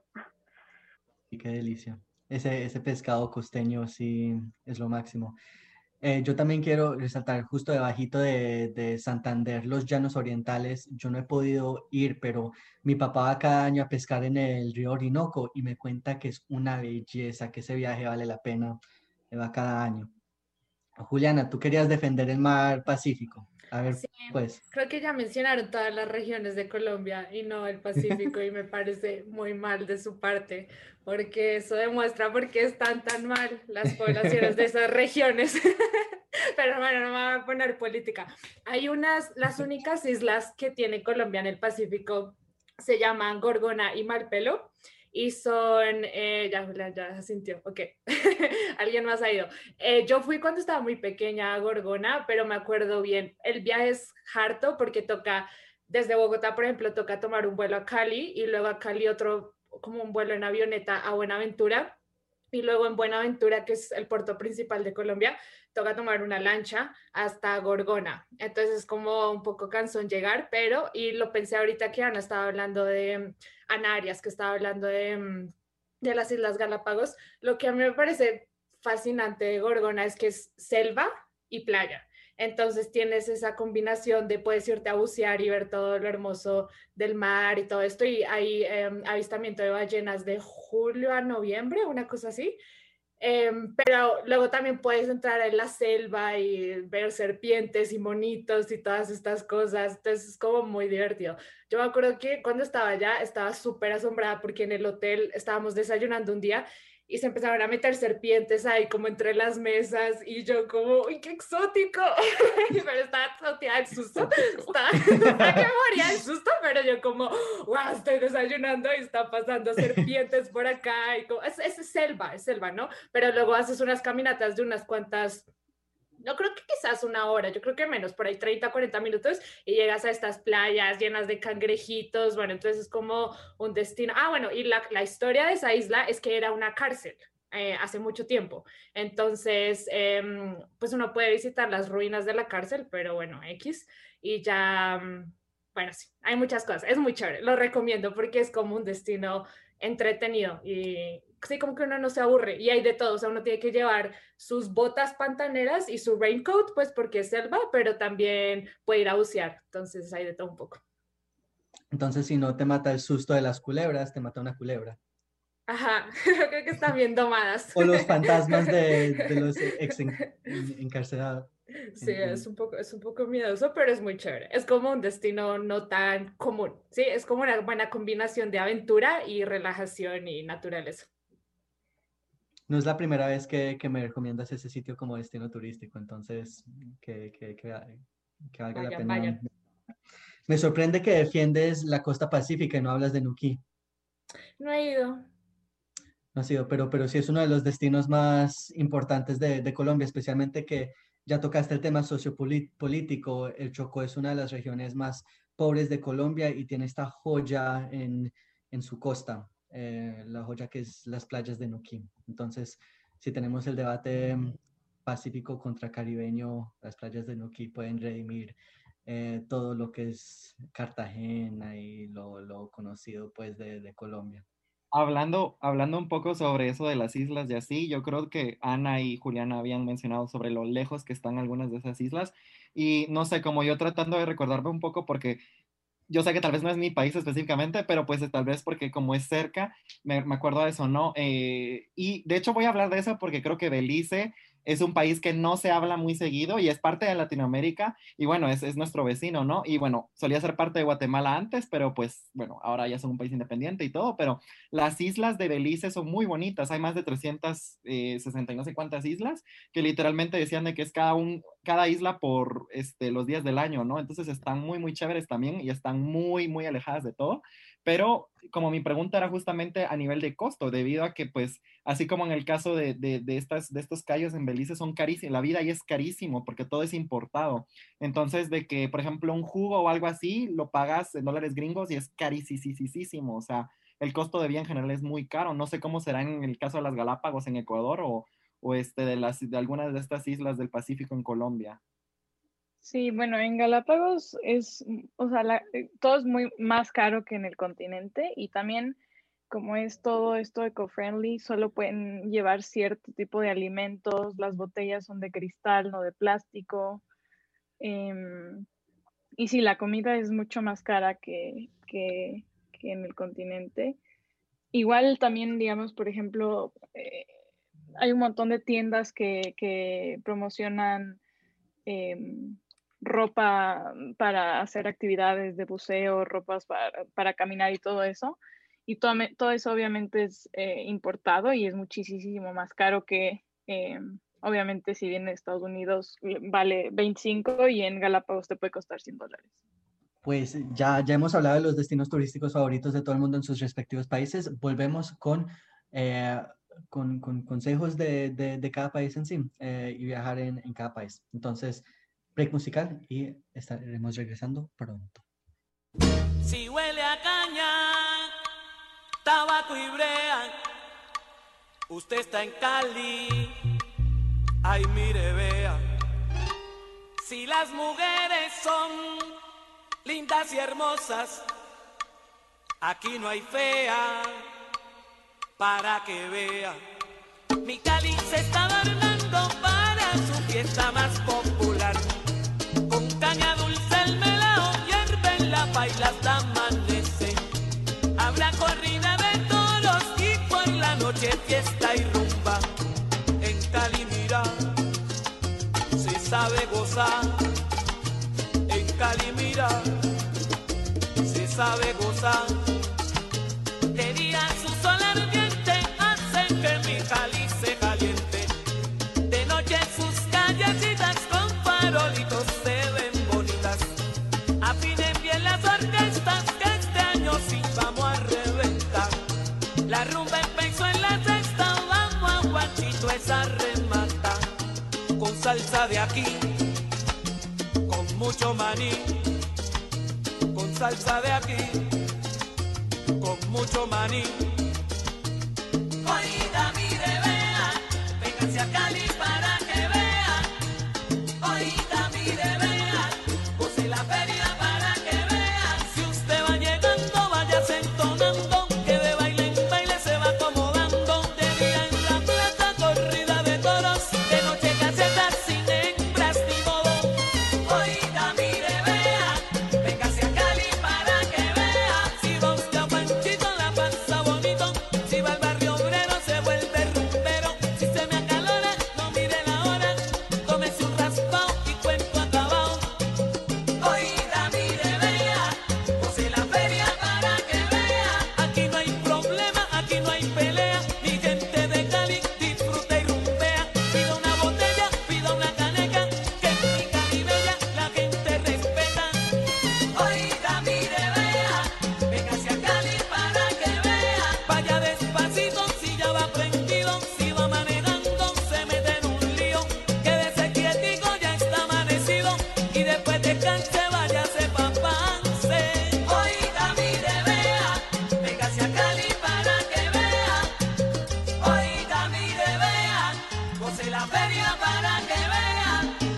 Y qué delicia. Ese pescado costeño sí es lo máximo. Yo también quiero resaltar justo debajito de Santander, los llanos orientales. Yo no he podido ir, pero mi papá va cada año a pescar en el río Orinoco y me cuenta que es una belleza, que ese viaje vale la pena. Va cada año. Juliana, tú querías defender el mar Pacífico. A ver, Sí, pues. creo que ya mencionaron todas las regiones de Colombia y no el Pacífico y me parece muy mal de su parte porque eso demuestra por qué están tan mal las poblaciones de esas regiones. Pero bueno, no me voy a poner política. Hay las únicas islas que tiene Colombia en el Pacífico se llaman Gorgona y Malpelo y son, ya sintió, ok, alguien más ha ido. Yo fui cuando estaba muy pequeña a Gorgona, pero me acuerdo bien, el viaje es harto porque toca, desde Bogotá, por ejemplo, toca tomar un vuelo a Cali y luego a Cali otro, como un vuelo en avioneta a Buenaventura y luego en Buenaventura, que es el puerto principal de Colombia, toca tomar una lancha hasta Gorgona. Entonces es como un poco cansón llegar, pero, y lo pensé ahorita que Ana estaba hablando de Ana Arias, que estaba hablando de las Islas Galápagos, lo que a mí me parece fascinante de Gorgona es que es selva y playa. Entonces tienes esa combinación de puedes irte a bucear y ver todo lo hermoso del mar y todo esto, y hay avistamiento de ballenas de julio a noviembre, una cosa así. Pero luego también puedes entrar en la selva y ver serpientes y monitos y todas estas cosas, entonces es como muy divertido. Yo me acuerdo que cuando estaba allá estaba súper asombrada porque en el hotel estábamos desayunando un día y se empezaron a meter serpientes ahí como entre las mesas y yo como, ¡uy, qué exótico! Pero estaba toteada del susto, estaba que moría del susto, pero yo como, wow, estoy desayunando y está pasando serpientes por acá y como, es selva, ¿no? Pero luego haces unas caminatas de unas cuantas, no creo que quizás una hora, yo creo que menos, por ahí 30, 40 minutos y llegas a estas playas llenas de cangrejitos, bueno, entonces es como un destino. Ah, bueno, y la historia de esa isla es que era una cárcel hace mucho tiempo, entonces pues uno puede visitar las ruinas de la cárcel, pero bueno, X, y ya, bueno, sí, hay muchas cosas, es muy chévere, lo recomiendo porque es como un destino entretenido y sí, como que uno no se aburre y hay de todo, o sea, uno tiene que llevar sus botas pantaneras y su raincoat, pues porque es selva, pero también puede ir a bucear, entonces hay de todo un poco. Entonces, si no te mata el susto de las culebras, te mata una culebra. Ajá, creo que están bien domadas. O los fantasmas de los encarcelados. Sí, es un poco miedoso, pero es muy chévere. Es como un destino no tan común, sí, es como una buena combinación de aventura y relajación y naturaleza. No es la primera vez que me recomiendas ese sitio como destino turístico, entonces que valga la pena. Vayan. Me sorprende que defiendes la costa pacífica y no hablas de Nuquí. No he ido. No ha sido, pero sí es uno de los destinos más importantes de Colombia, especialmente que ya tocaste el tema sociopolítico. El Chocó es una de las regiones más pobres de Colombia y tiene esta joya en su costa, la joya que es las playas de Nuquí. Entonces, si tenemos el debate pacífico contra caribeño, las playas de Nuquí pueden redimir todo lo que es Cartagena y lo conocido pues de Colombia. Hablando un poco sobre eso de las islas y así, yo creo que Ana y Juliana habían mencionado sobre lo lejos que están algunas de esas islas y no sé, como yo tratando de recordarme un poco porque yo sé que tal vez no es mi país específicamente, pero pues tal vez porque como es cerca, me acuerdo de eso, ¿no? Y de hecho voy a hablar de eso porque creo que Belice es un país que no se habla muy seguido y es parte de Latinoamérica y bueno, es nuestro vecino, ¿no? Y bueno, solía ser parte de Guatemala antes, pero pues bueno, ahora ya son un país independiente y todo, pero las islas de Belice son muy bonitas, hay más de 360 y no sé cuántas islas que literalmente decían de que es cada isla por los días del año, ¿no? Entonces están muy, muy chéveres también y están muy, muy alejadas de todo. Pero como mi pregunta era justamente a nivel de costo, debido a que pues, así como en el caso de estos cayos en Belice son carísimos, la vida ahí es carísimo porque todo es importado. Entonces de que, por ejemplo, un jugo o algo así, lo pagas en dólares gringos y es carísimo. O sea, el costo de vida en general es muy caro. No sé cómo será en el caso de las Galápagos en Ecuador o de algunas de estas islas del Pacífico en Colombia. Sí, bueno, en Galápagos o sea, todo es muy más caro que en el continente y también como es todo esto eco-friendly, solo pueden llevar cierto tipo de alimentos, las botellas son de cristal, no de plástico. Y sí, la comida es mucho más cara que en el continente. Igual también, digamos, por ejemplo, hay un montón de tiendas que promocionan ropa para hacer actividades de buceo, ropas para caminar y todo eso. Y todo eso obviamente es importado y es muchísimo más caro que, obviamente, si viene de Estados Unidos vale 25 y en Galápagos te puede costar $100. Pues ya hemos hablado de los destinos turísticos favoritos de todo el mundo en sus respectivos países. Volvemos con consejos de cada país en sí y viajar en cada país. Entonces, break musical y estaremos regresando pronto. Si huele a caña, tabaco y brea, usted está en Cali, ay mire vea. Si las mujeres son lindas y hermosas, aquí no hay fea, para que vea. Mi Cali se está adornando para su fiesta más popular. Con caña dulce el melao hierve en la paila hasta amanece. Habrá corrida de toros y por la noche fiesta y rumba. En Cali mira, se sabe gozar. En Cali mira, se sabe gozar. De día su sol ardiente hace que mi sus callecitas con farolitos se ven bonitas. Afinen bien las orquestas que este año sí vamos a reventar. La rumba empezó en la sexta, vamos a guachito esa remata. Con salsa de aquí, con mucho maní. Con salsa de aquí, con mucho maní. Oída, mire, vea, véngase a Cali para que vea. Oída, mire, vea, goce la feria para que vea. Si usted va llegando, váyase entonando, que de baile en baile se va acomodando. De día en la plaza, corrida de toros, de noche casetas sin hembras ni modo. Oída, mire, vea, véngase a Cali para que vea. Si va usted a Panchito, la pasa bonito. Si va al barrio obrero, se vuelve rumbero. Si se me acalora, no mire la hora. Tómese un raspao y cuento acabado. Oída, mire, vea, goce la feria para que vea. Aquí no hay problema, aquí no hay pelea. Mi gente de Cali disfruta y rumbea. Pida una botella, pida una caneca, que en mi Cali bella la gente respeta. Oída, mire, vea, véngase a Cali para que vea. Vaya despacito si ya va prendido. Si va manejando se mete en un lío. Quédese quietico, ya está amanecido. Y después descanse, váyase pa' Pance. Oída, mire, vea, véngase a Cali para que vea. Oída, mire, vea, goce la feria para que vea.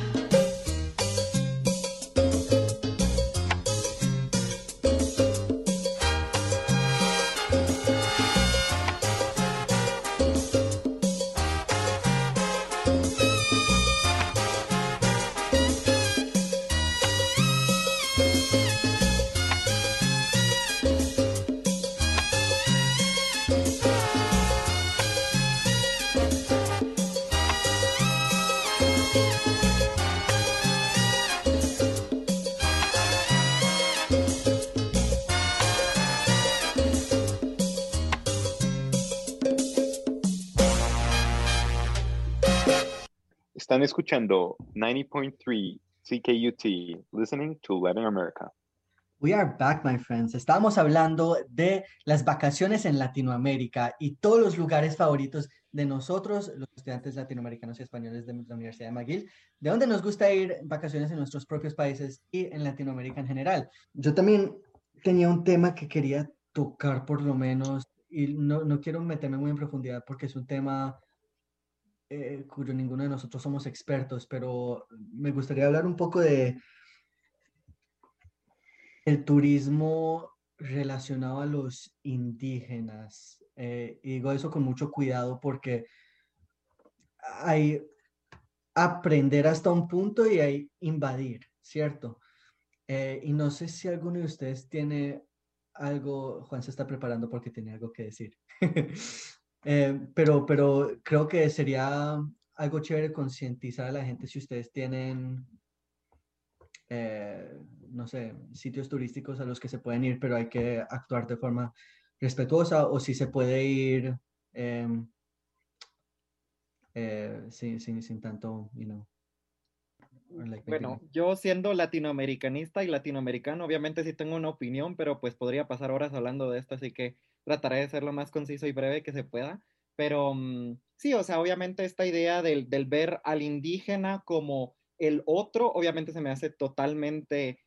Están escuchando 90.3 CKUT, listening to Latin America. We are back, my friends. Estábamos hablando de las vacaciones en Latinoamérica y todos los lugares favoritos de nosotros, los estudiantes latinoamericanos y españoles de la Universidad de McGill, de donde nos gusta ir en vacaciones en nuestros propios países y en Latinoamérica en general. Yo también tenía un tema que quería tocar por lo menos, y no quiero meterme muy en profundidad porque es un tema cuyo ninguno de nosotros somos expertos, pero me gustaría hablar un poco de el turismo relacionado a los indígenas. Y digo eso con mucho cuidado porque hay aprender hasta un punto y hay invadir, ¿cierto? Y no sé si alguno de ustedes tiene algo. Juan se está preparando porque tiene algo que decir. Pero creo que sería algo chévere concientizar a la gente si ustedes tienen, no sé, sitios turísticos a los que se pueden ir, pero hay que actuar de forma respetuosa, o si se puede ir sin tanto, Bueno, yo siendo latinoamericanista y latinoamericano, obviamente sí tengo una opinión, pero pues podría pasar horas hablando de esto, así que trataré de ser lo más conciso y breve que se pueda. Pero sí, o sea, obviamente esta idea del ver al indígena como el otro, obviamente se me hace totalmente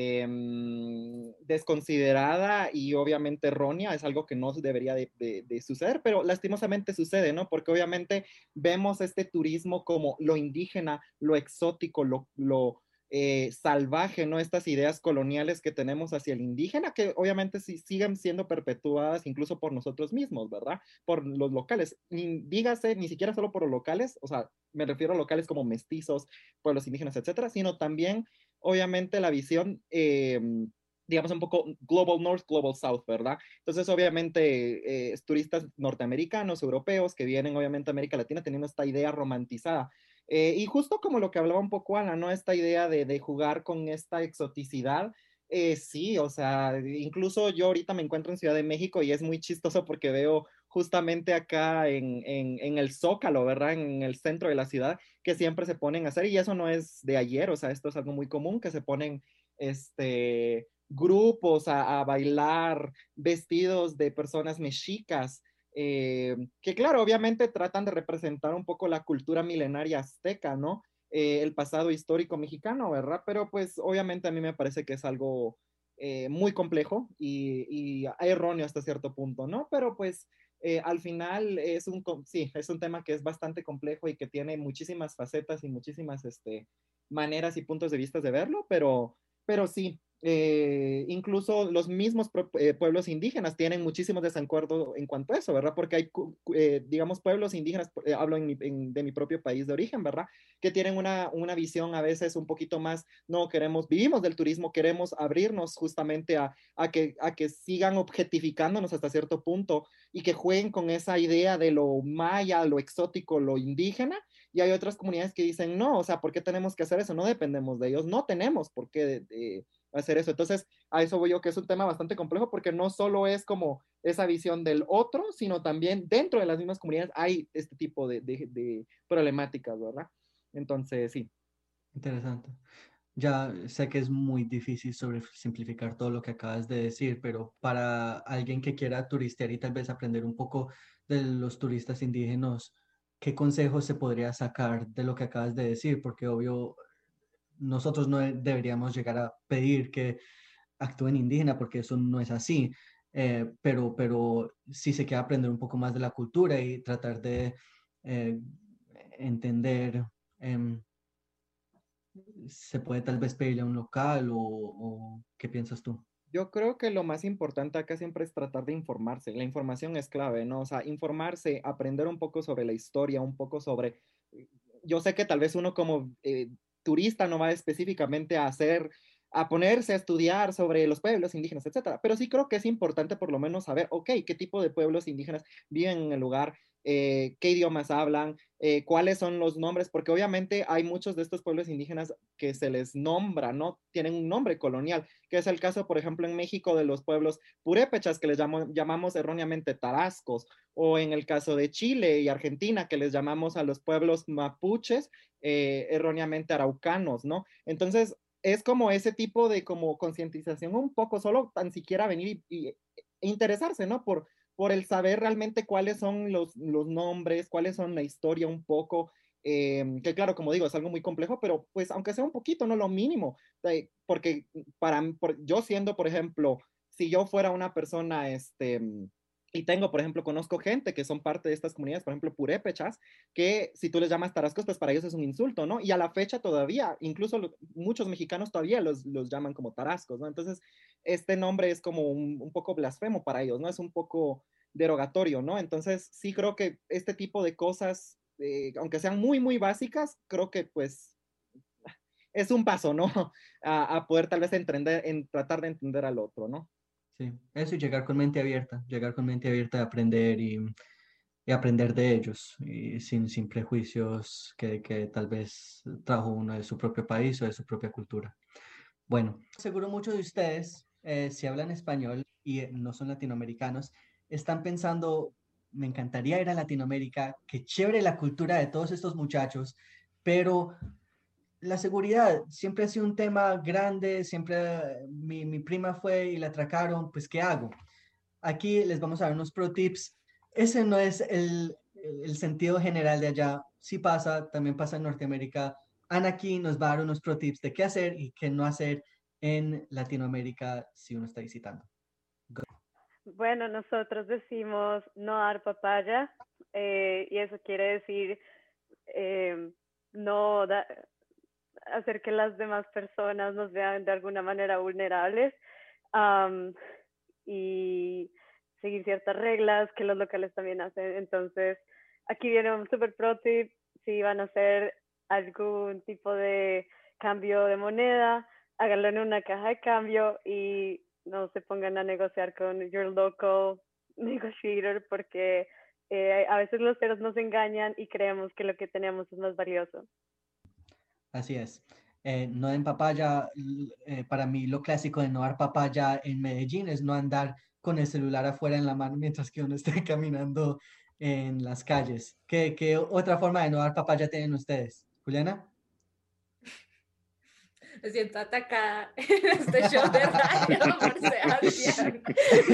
desconsiderada y obviamente errónea, es algo que no debería de suceder, pero lastimosamente sucede, ¿no? Porque obviamente vemos este turismo como lo indígena, lo exótico, lo salvaje, ¿no? Estas ideas coloniales que tenemos hacia el indígena, que obviamente siguen siendo perpetuadas incluso por nosotros mismos, ¿verdad? Por los locales. Dígase, ni siquiera solo por los locales, o sea, me refiero a locales como mestizos, pueblos indígenas, etcétera, sino también, obviamente, la visión, digamos, un poco Global North, Global South, ¿verdad? Entonces, obviamente, turistas norteamericanos, europeos, que vienen, obviamente, a América Latina teniendo esta idea romantizada. Y justo como lo que hablaba un poco Ana, ¿no? Esta idea de jugar con esta exoticidad. Sí, o sea, incluso yo ahorita me encuentro en Ciudad de México y es muy chistoso porque veo justamente acá en el Zócalo, ¿verdad? En el centro de la ciudad, que siempre se ponen a hacer, y eso no es de ayer, o sea, esto es algo muy común, que se ponen grupos a bailar vestidos de personas mexicas, que claro, obviamente tratan de representar un poco la cultura milenaria azteca, ¿no? El pasado histórico mexicano, ¿verdad? Pero pues obviamente a mí me parece que es algo muy complejo y erróneo hasta cierto punto, ¿no? Pero pues al final sí, es un tema que es bastante complejo y que tiene muchísimas facetas y muchísimas maneras y puntos de vista de verlo, pero sí, incluso los mismos pueblos indígenas tienen muchísimos desacuerdos en cuanto a eso, ¿verdad? Porque hay, digamos, pueblos indígenas, hablo de mi propio país de origen, ¿verdad? Que tienen una visión a veces un poquito más, no queremos, vivimos del turismo, queremos abrirnos justamente a que sigan objetificándonos hasta cierto punto y que jueguen con esa idea de lo maya, lo exótico, lo indígena, y hay otras comunidades que dicen, no, o sea, ¿por qué tenemos que hacer eso? No dependemos de ellos, no tenemos por qué hacer eso. Entonces, a eso voy yo, que es un tema bastante complejo, porque no solo es como esa visión del otro, sino también dentro de las mismas comunidades hay este tipo de problemáticas, ¿verdad? Entonces, sí. Interesante. Ya sé que es muy difícil simplificar todo lo que acabas de decir, pero para alguien que quiera turistear y tal vez aprender un poco de los turistas indígenas, ¿qué consejos se podría sacar de lo que acabas de decir? Porque obvio, nosotros no deberíamos llegar a pedir que actúen indígena porque eso no es así, pero sí se quiere aprender un poco más de la cultura y tratar de eh, entender. ¿Se puede tal vez pedirle a un local o qué piensas tú? Yo creo que lo más importante acá siempre es tratar de informarse. La información es clave, ¿no? O sea, informarse, aprender un poco sobre la historia, un poco sobre... Yo sé que tal vez uno como turista no va específicamente a ponerse a estudiar sobre los pueblos indígenas, etcétera, pero sí creo que es importante por lo menos saber, ok, qué tipo de pueblos indígenas viven en el lugar, qué idiomas hablan, cuáles son los nombres, porque obviamente hay muchos de estos pueblos indígenas que se les nombra, ¿no? Tienen un nombre colonial, que es el caso, por ejemplo, en México de los pueblos purépechas, que les llamamos erróneamente tarascos, o en el caso de Chile y Argentina, que les llamamos a los pueblos mapuches, erróneamente araucanos, ¿no? Entonces, es como ese tipo de como concientización un poco, solo tan siquiera venir e interesarse, ¿no? Por el saber realmente cuáles son los nombres, cuáles son la historia un poco, que claro, como digo, es algo muy complejo, pero pues aunque sea un poquito, no lo mínimo, porque yo siendo, por ejemplo, si yo fuera una persona, y por ejemplo, conozco gente que son parte de estas comunidades, por ejemplo, purépechas, que si tú les llamas tarascos, pues para ellos es un insulto, ¿no? Y a la fecha todavía, incluso muchos mexicanos todavía los llaman como tarascos, ¿no? Entonces, este nombre es como un poco blasfemo para ellos, ¿no? Es un poco derogatorio, ¿no? Entonces, sí creo que este tipo de cosas, aunque sean muy, muy básicas, creo que pues es un paso, ¿no? A poder tal vez tratar de entender al otro, ¿no? Sí, eso y llegar con mente abierta a aprender y aprender de ellos, y sin prejuicios que tal vez trajo uno de su propio país o de su propia cultura. Bueno, seguro muchos de ustedes, si hablan español y no son latinoamericanos, están pensando, me encantaría ir a Latinoamérica, qué chévere la cultura de todos estos muchachos, pero la seguridad siempre ha sido un tema grande, siempre mi prima fue y la atracaron, pues ¿qué hago? Aquí les vamos a dar unos pro tips. Ese no es el sentido general de allá. Sí pasa, también pasa en Norteamérica. Ana aquí nos va a dar unos pro tips de qué hacer y qué no hacer en Latinoamérica si uno está visitando. Bueno, nosotros decimos no dar papaya, y eso quiere decir no hacer que las demás personas nos vean de alguna manera vulnerables, y seguir ciertas reglas que los locales también hacen. Entonces, aquí viene un super pro tip: si van a hacer algún tipo de cambio de moneda, háganlo en una caja de cambio y no se pongan a negociar con your local negotiator, porque a veces los ceros nos engañan y creemos que lo que tenemos es más valioso. Así es. No den papaya. Para mí lo clásico de no dar papaya en Medellín es no andar con el celular afuera en la mano mientras que uno esté caminando en las calles. ¿Qué otra forma de no dar papaya tienen ustedes? Juliana. Me siento atacada en este show de radio por Sebastián.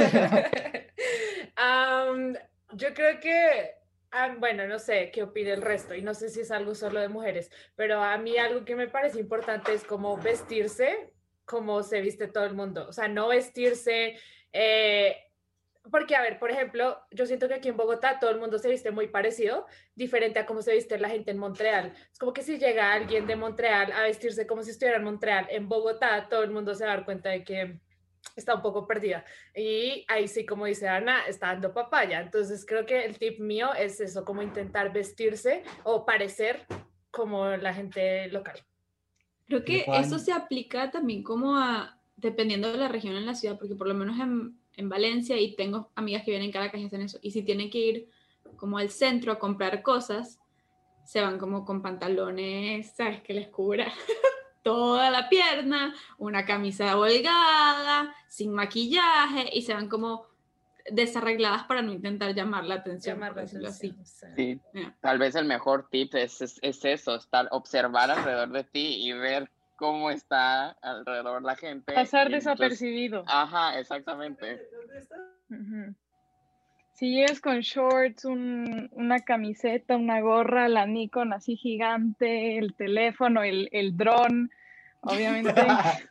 Yo creo que, bueno, no sé qué opina el resto y no sé si es algo solo de mujeres, pero a mí algo que me parece importante es como vestirse como se viste todo el mundo. O sea, no vestirse... porque, a ver, por ejemplo, yo siento que aquí en Bogotá todo el mundo se viste muy parecido, diferente a cómo se viste la gente en Montreal. Es como que si llega alguien de Montreal a vestirse como si estuviera en Montreal, en Bogotá, todo el mundo se va a dar cuenta de que está un poco perdida. Y ahí sí, como dice Ana, está dando papaya. Entonces creo que el tip mío es eso, como intentar vestirse o parecer como la gente local. Creo que Juan. eso se aplica también como a, dependiendo de la región en la ciudad, porque por lo menos en Valencia, y tengo amigas que vienen en Caracas y hacen eso, y si tienen que ir como al centro a comprar cosas, se van como con pantalones, ¿sabes? Que les cubra toda la pierna, una camisa holgada, sin maquillaje, y se van como desarregladas para no intentar llamar la atención, por decirlo así. Sí, Yeah. tal vez el mejor tip es eso, observar alrededor de ti y ver cómo está alrededor la gente. Pasar y entonces- desapercibido. Ajá, exactamente. Ujú. Si llegas con shorts, una camiseta, una gorra, la Nikon así gigante, el teléfono, el dron, obviamente.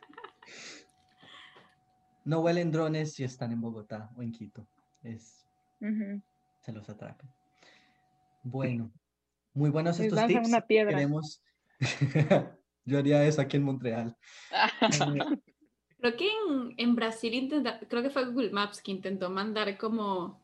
No huelen drones si están en Bogotá o en Quito. Ujú. Se los atrapan. Bueno, muy buenos Les estos lanzan tips. una piedra. Queremos... Yo haría eso aquí en Montreal. Creo que en Brasil creo que fue Google Maps que intentó mandar como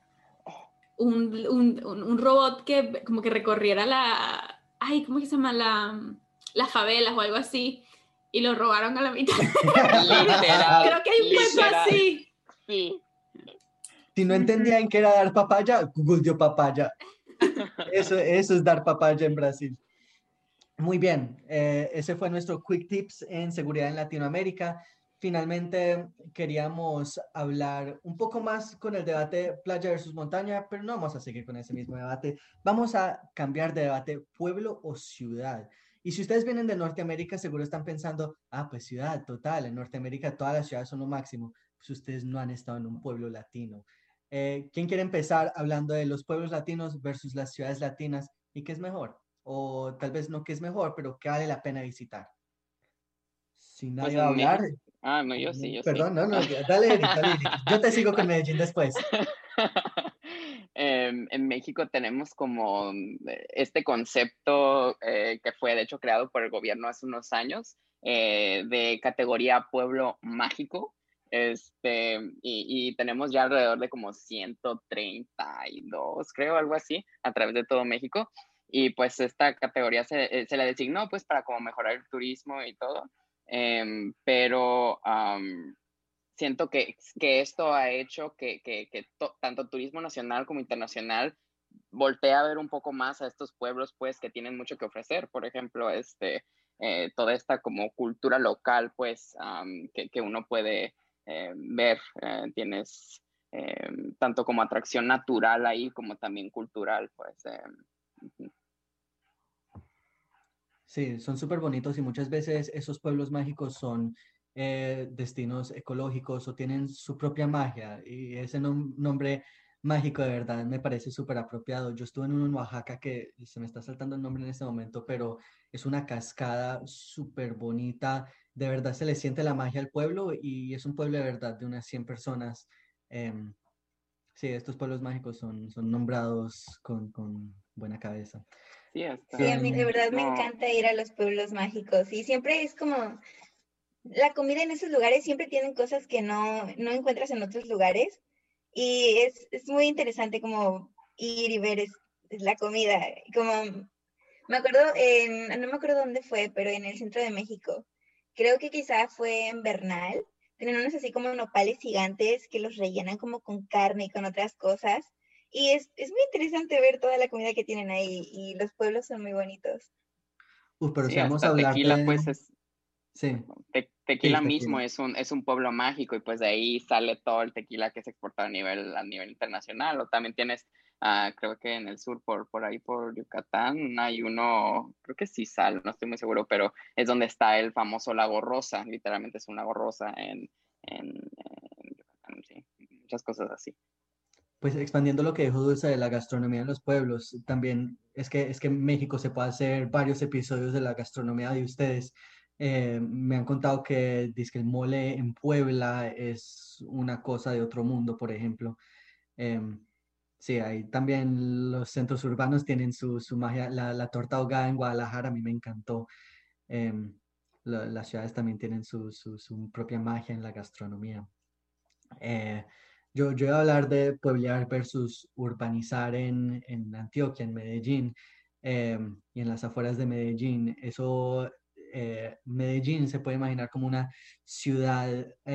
un robot que como que recorriera ¿cómo que se llama? Las favelas o algo así, y lo robaron a la mitad. Literal, Creo que hay un cuento literal. así. Sí. Si no entendían qué era dar papaya, Google dio papaya. Eso es dar papaya en Brasil. Muy bien, ese fue nuestro Quick Tips en seguridad en Latinoamérica. Finalmente queríamos hablar un poco más con el debate playa versus montaña, pero no vamos a seguir con ese mismo debate. Vamos a cambiar de debate pueblo o ciudad. Y si ustedes vienen de Norteamérica, seguro están pensando, pues ciudad, total, en Norteamérica todas las ciudades son lo máximo. Pues ustedes no han estado en un pueblo latino. ¿Quién quiere empezar hablando de los pueblos latinos versus las ciudades latinas y qué es mejor? O tal vez no qué es mejor, pero qué vale la pena visitar. Si nadie Pues va a en hablar. México. No, yo sí. Perdón, no, dale, Eric. Yo te sigo con Medellín después. En México tenemos como este concepto que fue de hecho creado por el gobierno hace unos años de categoría pueblo mágico. Y tenemos ya alrededor de como 132, creo, algo así, a través de todo México. Y pues esta categoría se le designó pues para como mejorar el turismo y todo. Pero siento que esto ha hecho que tanto turismo nacional como internacional voltee a ver un poco más a estos pueblos pues que tienen mucho que ofrecer. Por ejemplo, toda esta como cultura local pues que uno puede ver. Tienes tanto como atracción natural ahí como también cultural pues. Sí, son súper bonitos y muchas veces esos pueblos mágicos son destinos ecológicos o tienen su propia magia y ese nombre mágico de verdad me parece súper apropiado. Yo estuve en uno en Oaxaca que se me está saltando el nombre en este momento, pero es una cascada súper bonita. De verdad se le siente la magia al pueblo y es un pueblo de verdad de unas 100 personas. Sí, estos pueblos mágicos son nombrados con buena cabeza. Sí, Sí, a mí de verdad me encanta ir a los pueblos mágicos y siempre es como la comida en esos lugares siempre tienen cosas que no encuentras en otros lugares y es muy interesante como ir y ver la comida. Como me acuerdo, no me acuerdo dónde fue, pero en el centro de México. Creo que quizá fue en Bernal. Tienen unos así como nopales gigantes que los rellenan como con carne y con otras cosas. Y es muy interesante ver toda la comida que tienen ahí y los pueblos son muy bonitos. Pero Sí, si vamos a hasta hablar tequila, de... pues es... Sí. Tequila Sí, mismo tequila. es un pueblo mágico y pues de ahí sale todo el tequila que es exportado a nivel internacional. O también tienes, creo que en el sur, por ahí por Yucatán, hay uno, creo que sí sal, no estoy muy seguro, pero es donde está el famoso lago Rosa, literalmente es un lago rosa en Yucatán, sí, muchas cosas así. Pues expandiendo lo que dijo Dulce de la gastronomía en los pueblos, también es que en México se puede hacer varios episodios de la gastronomía de ustedes. Me han contado que dizque el mole en Puebla es una cosa de otro mundo, por ejemplo. Em, sí, ahí también los centros urbanos tienen su magia. La torta ahogada en Guadalajara a mí me encantó. Em, las ciudades también tienen su propia magia en la gastronomía. Eh, yo iba a hablar de pueblear versus urbanizar en Antioquia, en Medellín, y en las afueras de Medellín. Eso, Medellín se puede imaginar como una ciudad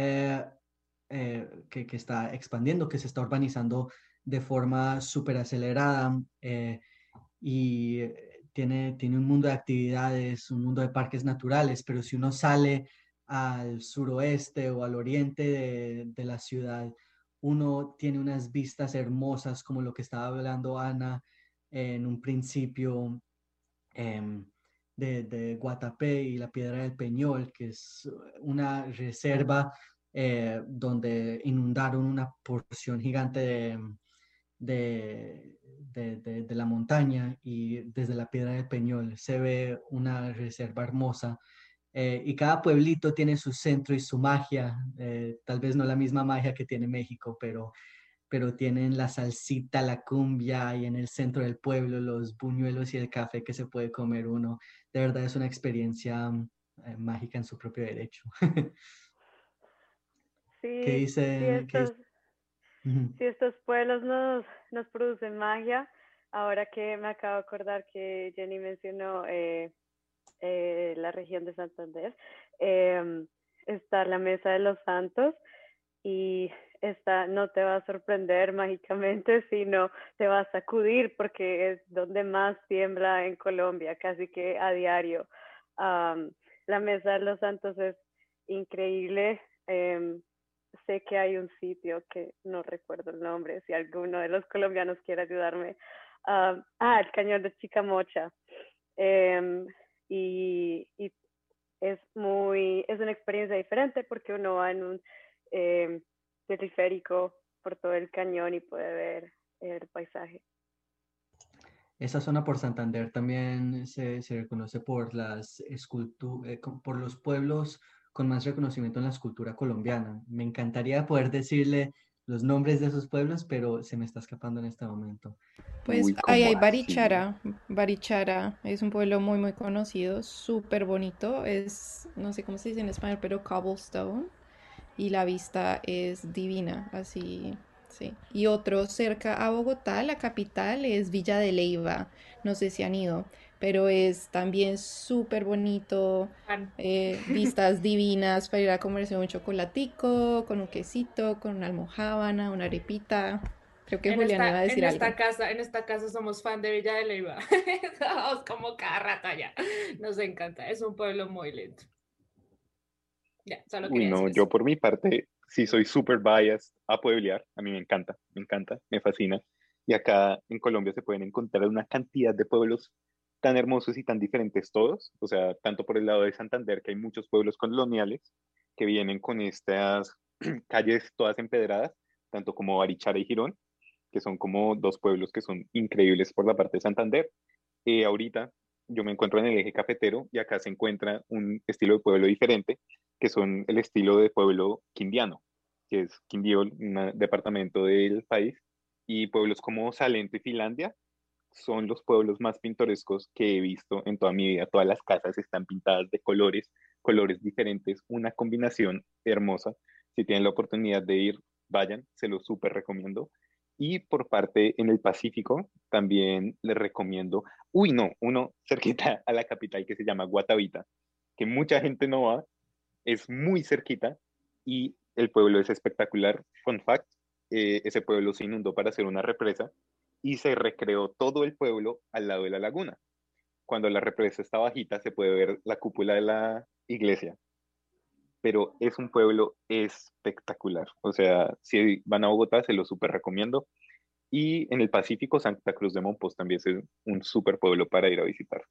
que está expandiendo, que se está urbanizando de forma súper acelerada, y tiene un mundo de actividades, un mundo de parques naturales, pero si uno sale al suroeste o al oriente de la ciudad, uno tiene unas vistas hermosas, como lo que estaba hablando Ana en un principio, em, de Guatapé y la Piedra del Peñol, que es una reserva donde inundaron una porción gigante de la montaña, y desde la Piedra del Peñol se ve una reserva hermosa. Y cada pueblito tiene su centro y su magia, tal vez no la misma magia que tiene México, pero tienen la salsita, la cumbia, y en el centro del pueblo los buñuelos y el café que se puede comer uno. De verdad es una experiencia mágica en su propio derecho. ¿Qué Sí, sí, dice? ¿Qué dice? estos, Ujú. sí, estos pueblos nos producen magia. Ahora que me acabo de acordar que Jenny mencionó la región de Santander, está la Mesa de los Santos y esta no te va a sorprender mágicamente, sino te va a sacudir porque es donde más tiembla en Colombia, casi que a diario. La Mesa de los Santos es increíble. Sé que hay un sitio que no recuerdo el nombre, si alguno de los colombianos quiere ayudarme. El Cañón de Chicamocha. Um, y es una experiencia diferente porque uno va en un eh, teleférico por todo el cañón y puede ver el paisaje. Esa zona por Santander también se reconoce por por los pueblos con más reconocimiento en la escultura colombiana. Me encantaría poder decirle los nombres de esos pueblos, pero se me está escapando en este momento. Pues Uy, ahí ¿cómo hay así? Barichara. Barichara es un pueblo muy, muy conocido, súper bonito. Es, no sé cómo se dice en español, pero cobblestone. Y la vista es divina, así, sí. Y otro cerca a Bogotá, la capital, es Villa de Leyva. No sé si han ido, pero es también súper bonito. Pan. Vistas divinas para ir a comerse un chocolatico, con un quesito, con una almojábana, una arepita. Creo que Julián iba a decir algo. En esta casa somos fan de Villa de Leyva. Vamos como cada rato allá. Nos encanta. Es un pueblo muy lindo. Ya, solo Uy, quería no, decir yo eso. por mi parte sí soy súper biased a pueblear. A mí me encanta, me fascina. Y acá en Colombia se pueden encontrar una cantidad de pueblos tan hermosos y tan diferentes todos. O sea, tanto por el lado de Santander, que hay muchos pueblos coloniales que vienen con estas calles todas empedradas, tanto como Barichara y Girón, que son como dos pueblos que son increíbles por la parte de Santander. Ahorita yo me encuentro en el eje cafetero y acá se encuentra un estilo de pueblo diferente, que son el estilo de pueblo quindiano, que es Quindío, un departamento del país, y pueblos como Salento y Finlandia son los pueblos más pintorescos que he visto en toda mi vida. Todas las casas están pintadas de colores, colores diferentes, una combinación hermosa. Si tienen la oportunidad de ir, vayan, se lo súper recomiendo. Y por parte en el Pacífico, también les recomiendo, uy, no, uno cerquita a la capital que se llama Guatavita, que mucha gente no va, es muy cerquita y el pueblo es espectacular. Fun fact, ese pueblo se inundó para hacer una represa y se recreó todo el pueblo al lado de la laguna. Cuando la represa está bajita se puede ver la cúpula de la iglesia pero es un pueblo espectacular. O sea, si van a Bogotá, se lo súper recomiendo. Y en el Pacífico, Santa Cruz de Monpós también es un súper pueblo para ir a visitar.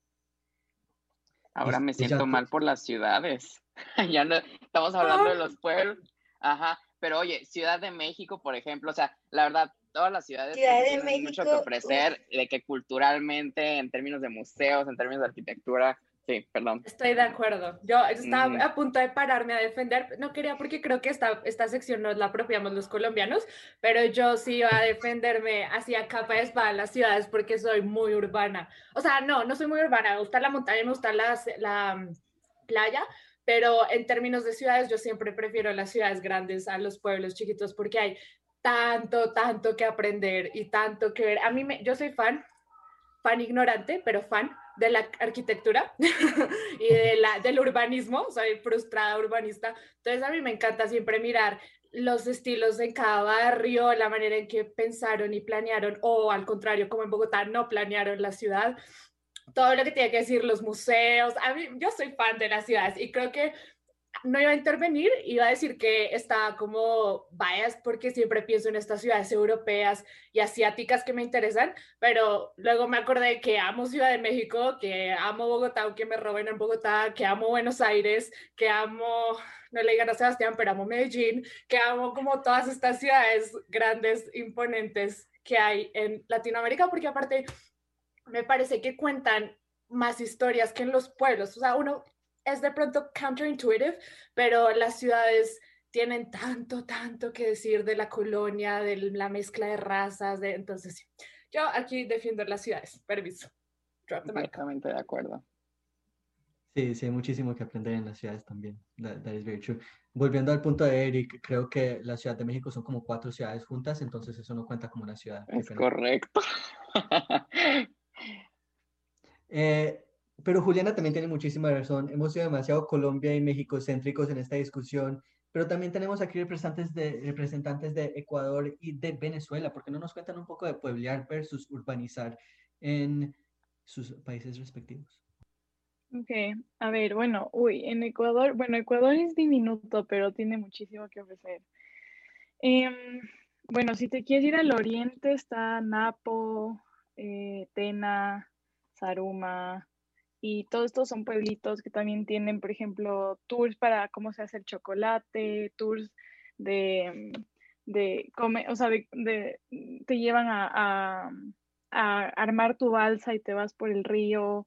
Ahora me Y siento ya mal por las ciudades. Ya no estamos hablando de los pueblos. Ajá, pero oye, Ciudad de México, por ejemplo, o sea, la verdad, todas las ciudades creo Ciudad que de tienen mucho que México, ofrecer, de que culturalmente, en términos de museos, en términos de arquitectura, sí, perdón. Estoy de acuerdo. Yo estaba Ujú. a punto de pararme a defender. No quería porque creo que esta sección nos la apropiamos los colombianos, pero yo sí iba a defenderme así a capa de espada en las ciudades porque soy muy urbana. O sea, no soy muy urbana. Me gusta la montaña, me gusta la playa, pero en términos de ciudades yo siempre prefiero las ciudades grandes a los pueblos chiquitos porque hay tanto que aprender y tanto que ver. Yo soy fan ignorante, pero fan de la arquitectura y del urbanismo, soy frustrada urbanista, entonces a mí me encanta siempre mirar los estilos en cada barrio, la manera en que pensaron y planearon, o al contrario, como en Bogotá no planearon la ciudad, todo lo que tiene que decir los museos, yo soy fan de las ciudades y creo que no iba a intervenir, iba a decir que está como bias porque siempre pienso en estas ciudades europeas y asiáticas que me interesan, pero luego me acordé que amo Ciudad de México, que amo Bogotá, aunque me roben en Bogotá, que amo Buenos Aires, que amo, no le digan a Sebastián, pero amo Medellín, que amo como todas estas ciudades grandes, imponentes que hay en Latinoamérica, porque aparte me parece que cuentan más historias que en los pueblos, o sea, uno es de pronto counterintuitive, pero las ciudades tienen tanto que decir de la colonia, de la mezcla de razas, entonces sí. Yo aquí defiendo las ciudades, permiso. Drop the mic. Completamente de acuerdo. Sí, sí, hay muchísimo que aprender en las ciudades también. That is very true. Volviendo al punto de Eric, creo que la Ciudad de México son como 4 ciudades juntas, entonces eso no cuenta como una ciudad. Qué Es pena. correcto. Pero Juliana también tiene muchísima razón. Hemos sido demasiado Colombia y México céntricos en esta discusión, pero también tenemos aquí representantes de Ecuador y de Venezuela. ¿Por qué no nos cuentan un poco de pueblear versus urbanizar en sus países respectivos? Ok, a ver, bueno, en Ecuador, bueno, Ecuador es diminuto, pero tiene muchísimo que ofrecer. Bueno, si te quieres ir al oriente está Napo, Tena, Zaruma, y todos estos son pueblitos que también tienen, por ejemplo, tours para cómo se hace el chocolate, tours o sea, te llevan a armar tu balsa y te vas por el río.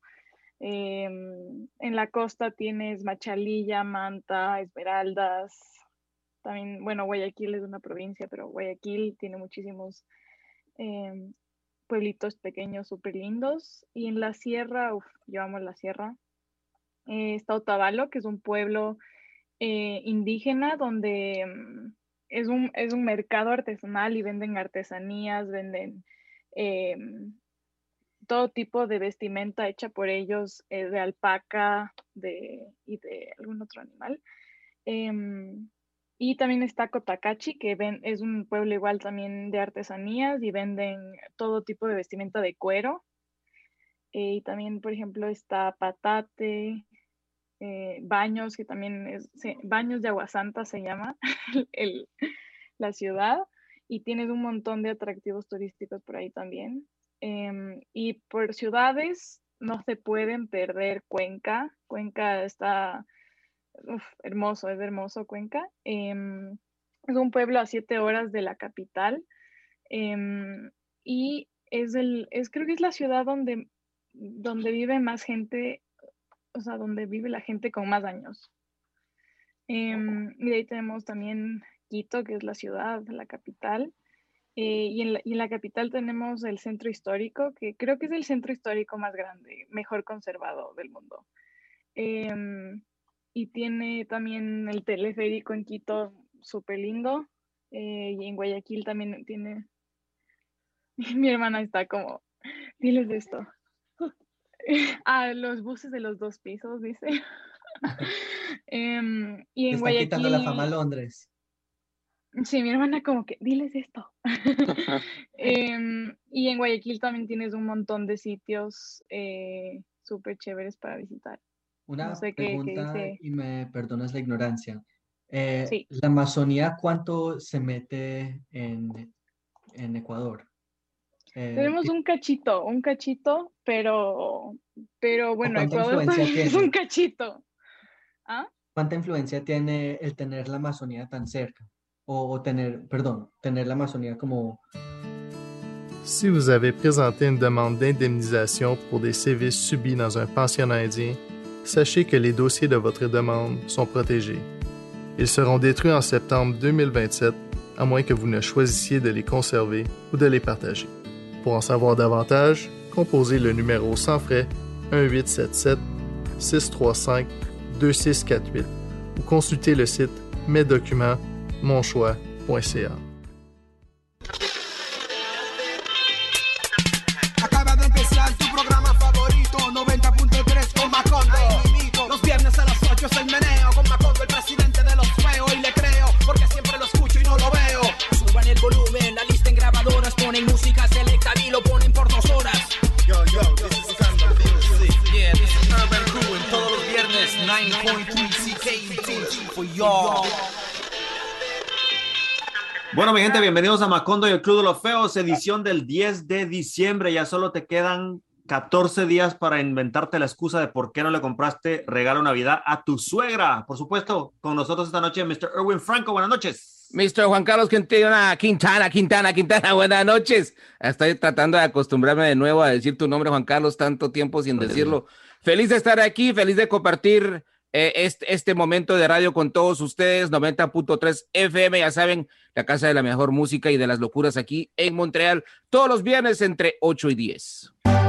En la costa tienes Machalilla, Manta, Esmeraldas. También, bueno, Guayaquil es una provincia, pero Guayaquil tiene muchísimos pueblitos pequeños súper lindos. Y en la sierra, yo amo la sierra. Está Otavalo, que es un pueblo indígena donde es un mercado artesanal y venden artesanías, venden todo tipo de vestimenta hecha por ellos, de alpaca y de algún otro animal. Y también está Cotacachi, que es un pueblo igual también de artesanías y venden todo tipo de vestimenta de cuero. Y también, por ejemplo, está Patate, Baños, que también Baños de Agua Santa se llama la ciudad. Y tienes un montón de atractivos turísticos por ahí también. Y por ciudades no se pueden perder Cuenca. Cuenca está hermoso, es hermoso Cuenca. Es un pueblo a 7 horas de la capital. Y creo que es la ciudad donde vive más gente, o sea, donde vive la gente con más años. Y de ahí tenemos también Quito, que es la ciudad, la capital. Y en la capital tenemos el centro histórico, que creo que es el centro histórico más grande, mejor conservado del mundo. Y tiene también el teleférico en Quito, súper lindo. Y en Guayaquil también tiene... Mi hermana está como, diles esto. Los buses de los 2 pisos, dice. Y en Está quitando la fama a Guayaquil... Londres. Sí, mi hermana como que, diles esto. Y en Guayaquil también tienes un montón de sitios súper chéveres para visitar. Una No sé qué pregunta dice. y me perdonas la ignorancia. Sí. ¿La Amazonía cuánto se mete en Ecuador? Tenemos un cachito, pero ¿O bueno, cuánta Ecuador influencia también es un tiene? cachito. ¿Ah? ¿Cuánta influencia tiene el tener la Amazonía tan cerca? O tener, perdón, tener la Amazonía como... Si vous avez présenté une demande d'indemnisation pour des sévices subis dans un pensionnat indien, sachez que les dossiers de votre demande sont protégés. Ils seront détruits en septembre 2027, à moins que vous ne choisissiez de les conserver ou de les partager. Pour en savoir davantage, composez le numéro sans frais 1-877-635-2648 ou consultez le site mesdocuments.monchoix.ca. Acaba de empezar tu programa favorito, 90.3 con Macondo. Los viernes a las 8 es el meneo con Macondo, el presidente de los feos. Y le creo, porque siempre lo escucho y no lo veo. Suban el volumen, la lista en grabadoras. Ponen música selecta y lo ponen por 2 horas. Yo, this is Urban Music. Yeah, this is Urban Crew. En todos los viernes, 9.3 CKUT for y'all. Bueno, mi gente, bienvenidos a Macondo y el Club de los Feos, edición del 10 de diciembre. Ya solo te quedan 14 días para inventarte la excusa de por qué no le compraste regalo de Navidad a tu suegra. Por supuesto, con nosotros esta noche, Mr. Erwin Franco. Buenas noches. Mr. Juan Carlos Quintana, buenas noches. Estoy tratando de acostumbrarme de nuevo a decir tu nombre, Juan Carlos, tanto tiempo sin decirlo. Feliz de estar aquí, feliz de compartir este momento de radio con todos ustedes. 90.3 FM, ya saben, la casa de la mejor música y de las locuras aquí en Montreal, todos los viernes entre 8 y 10.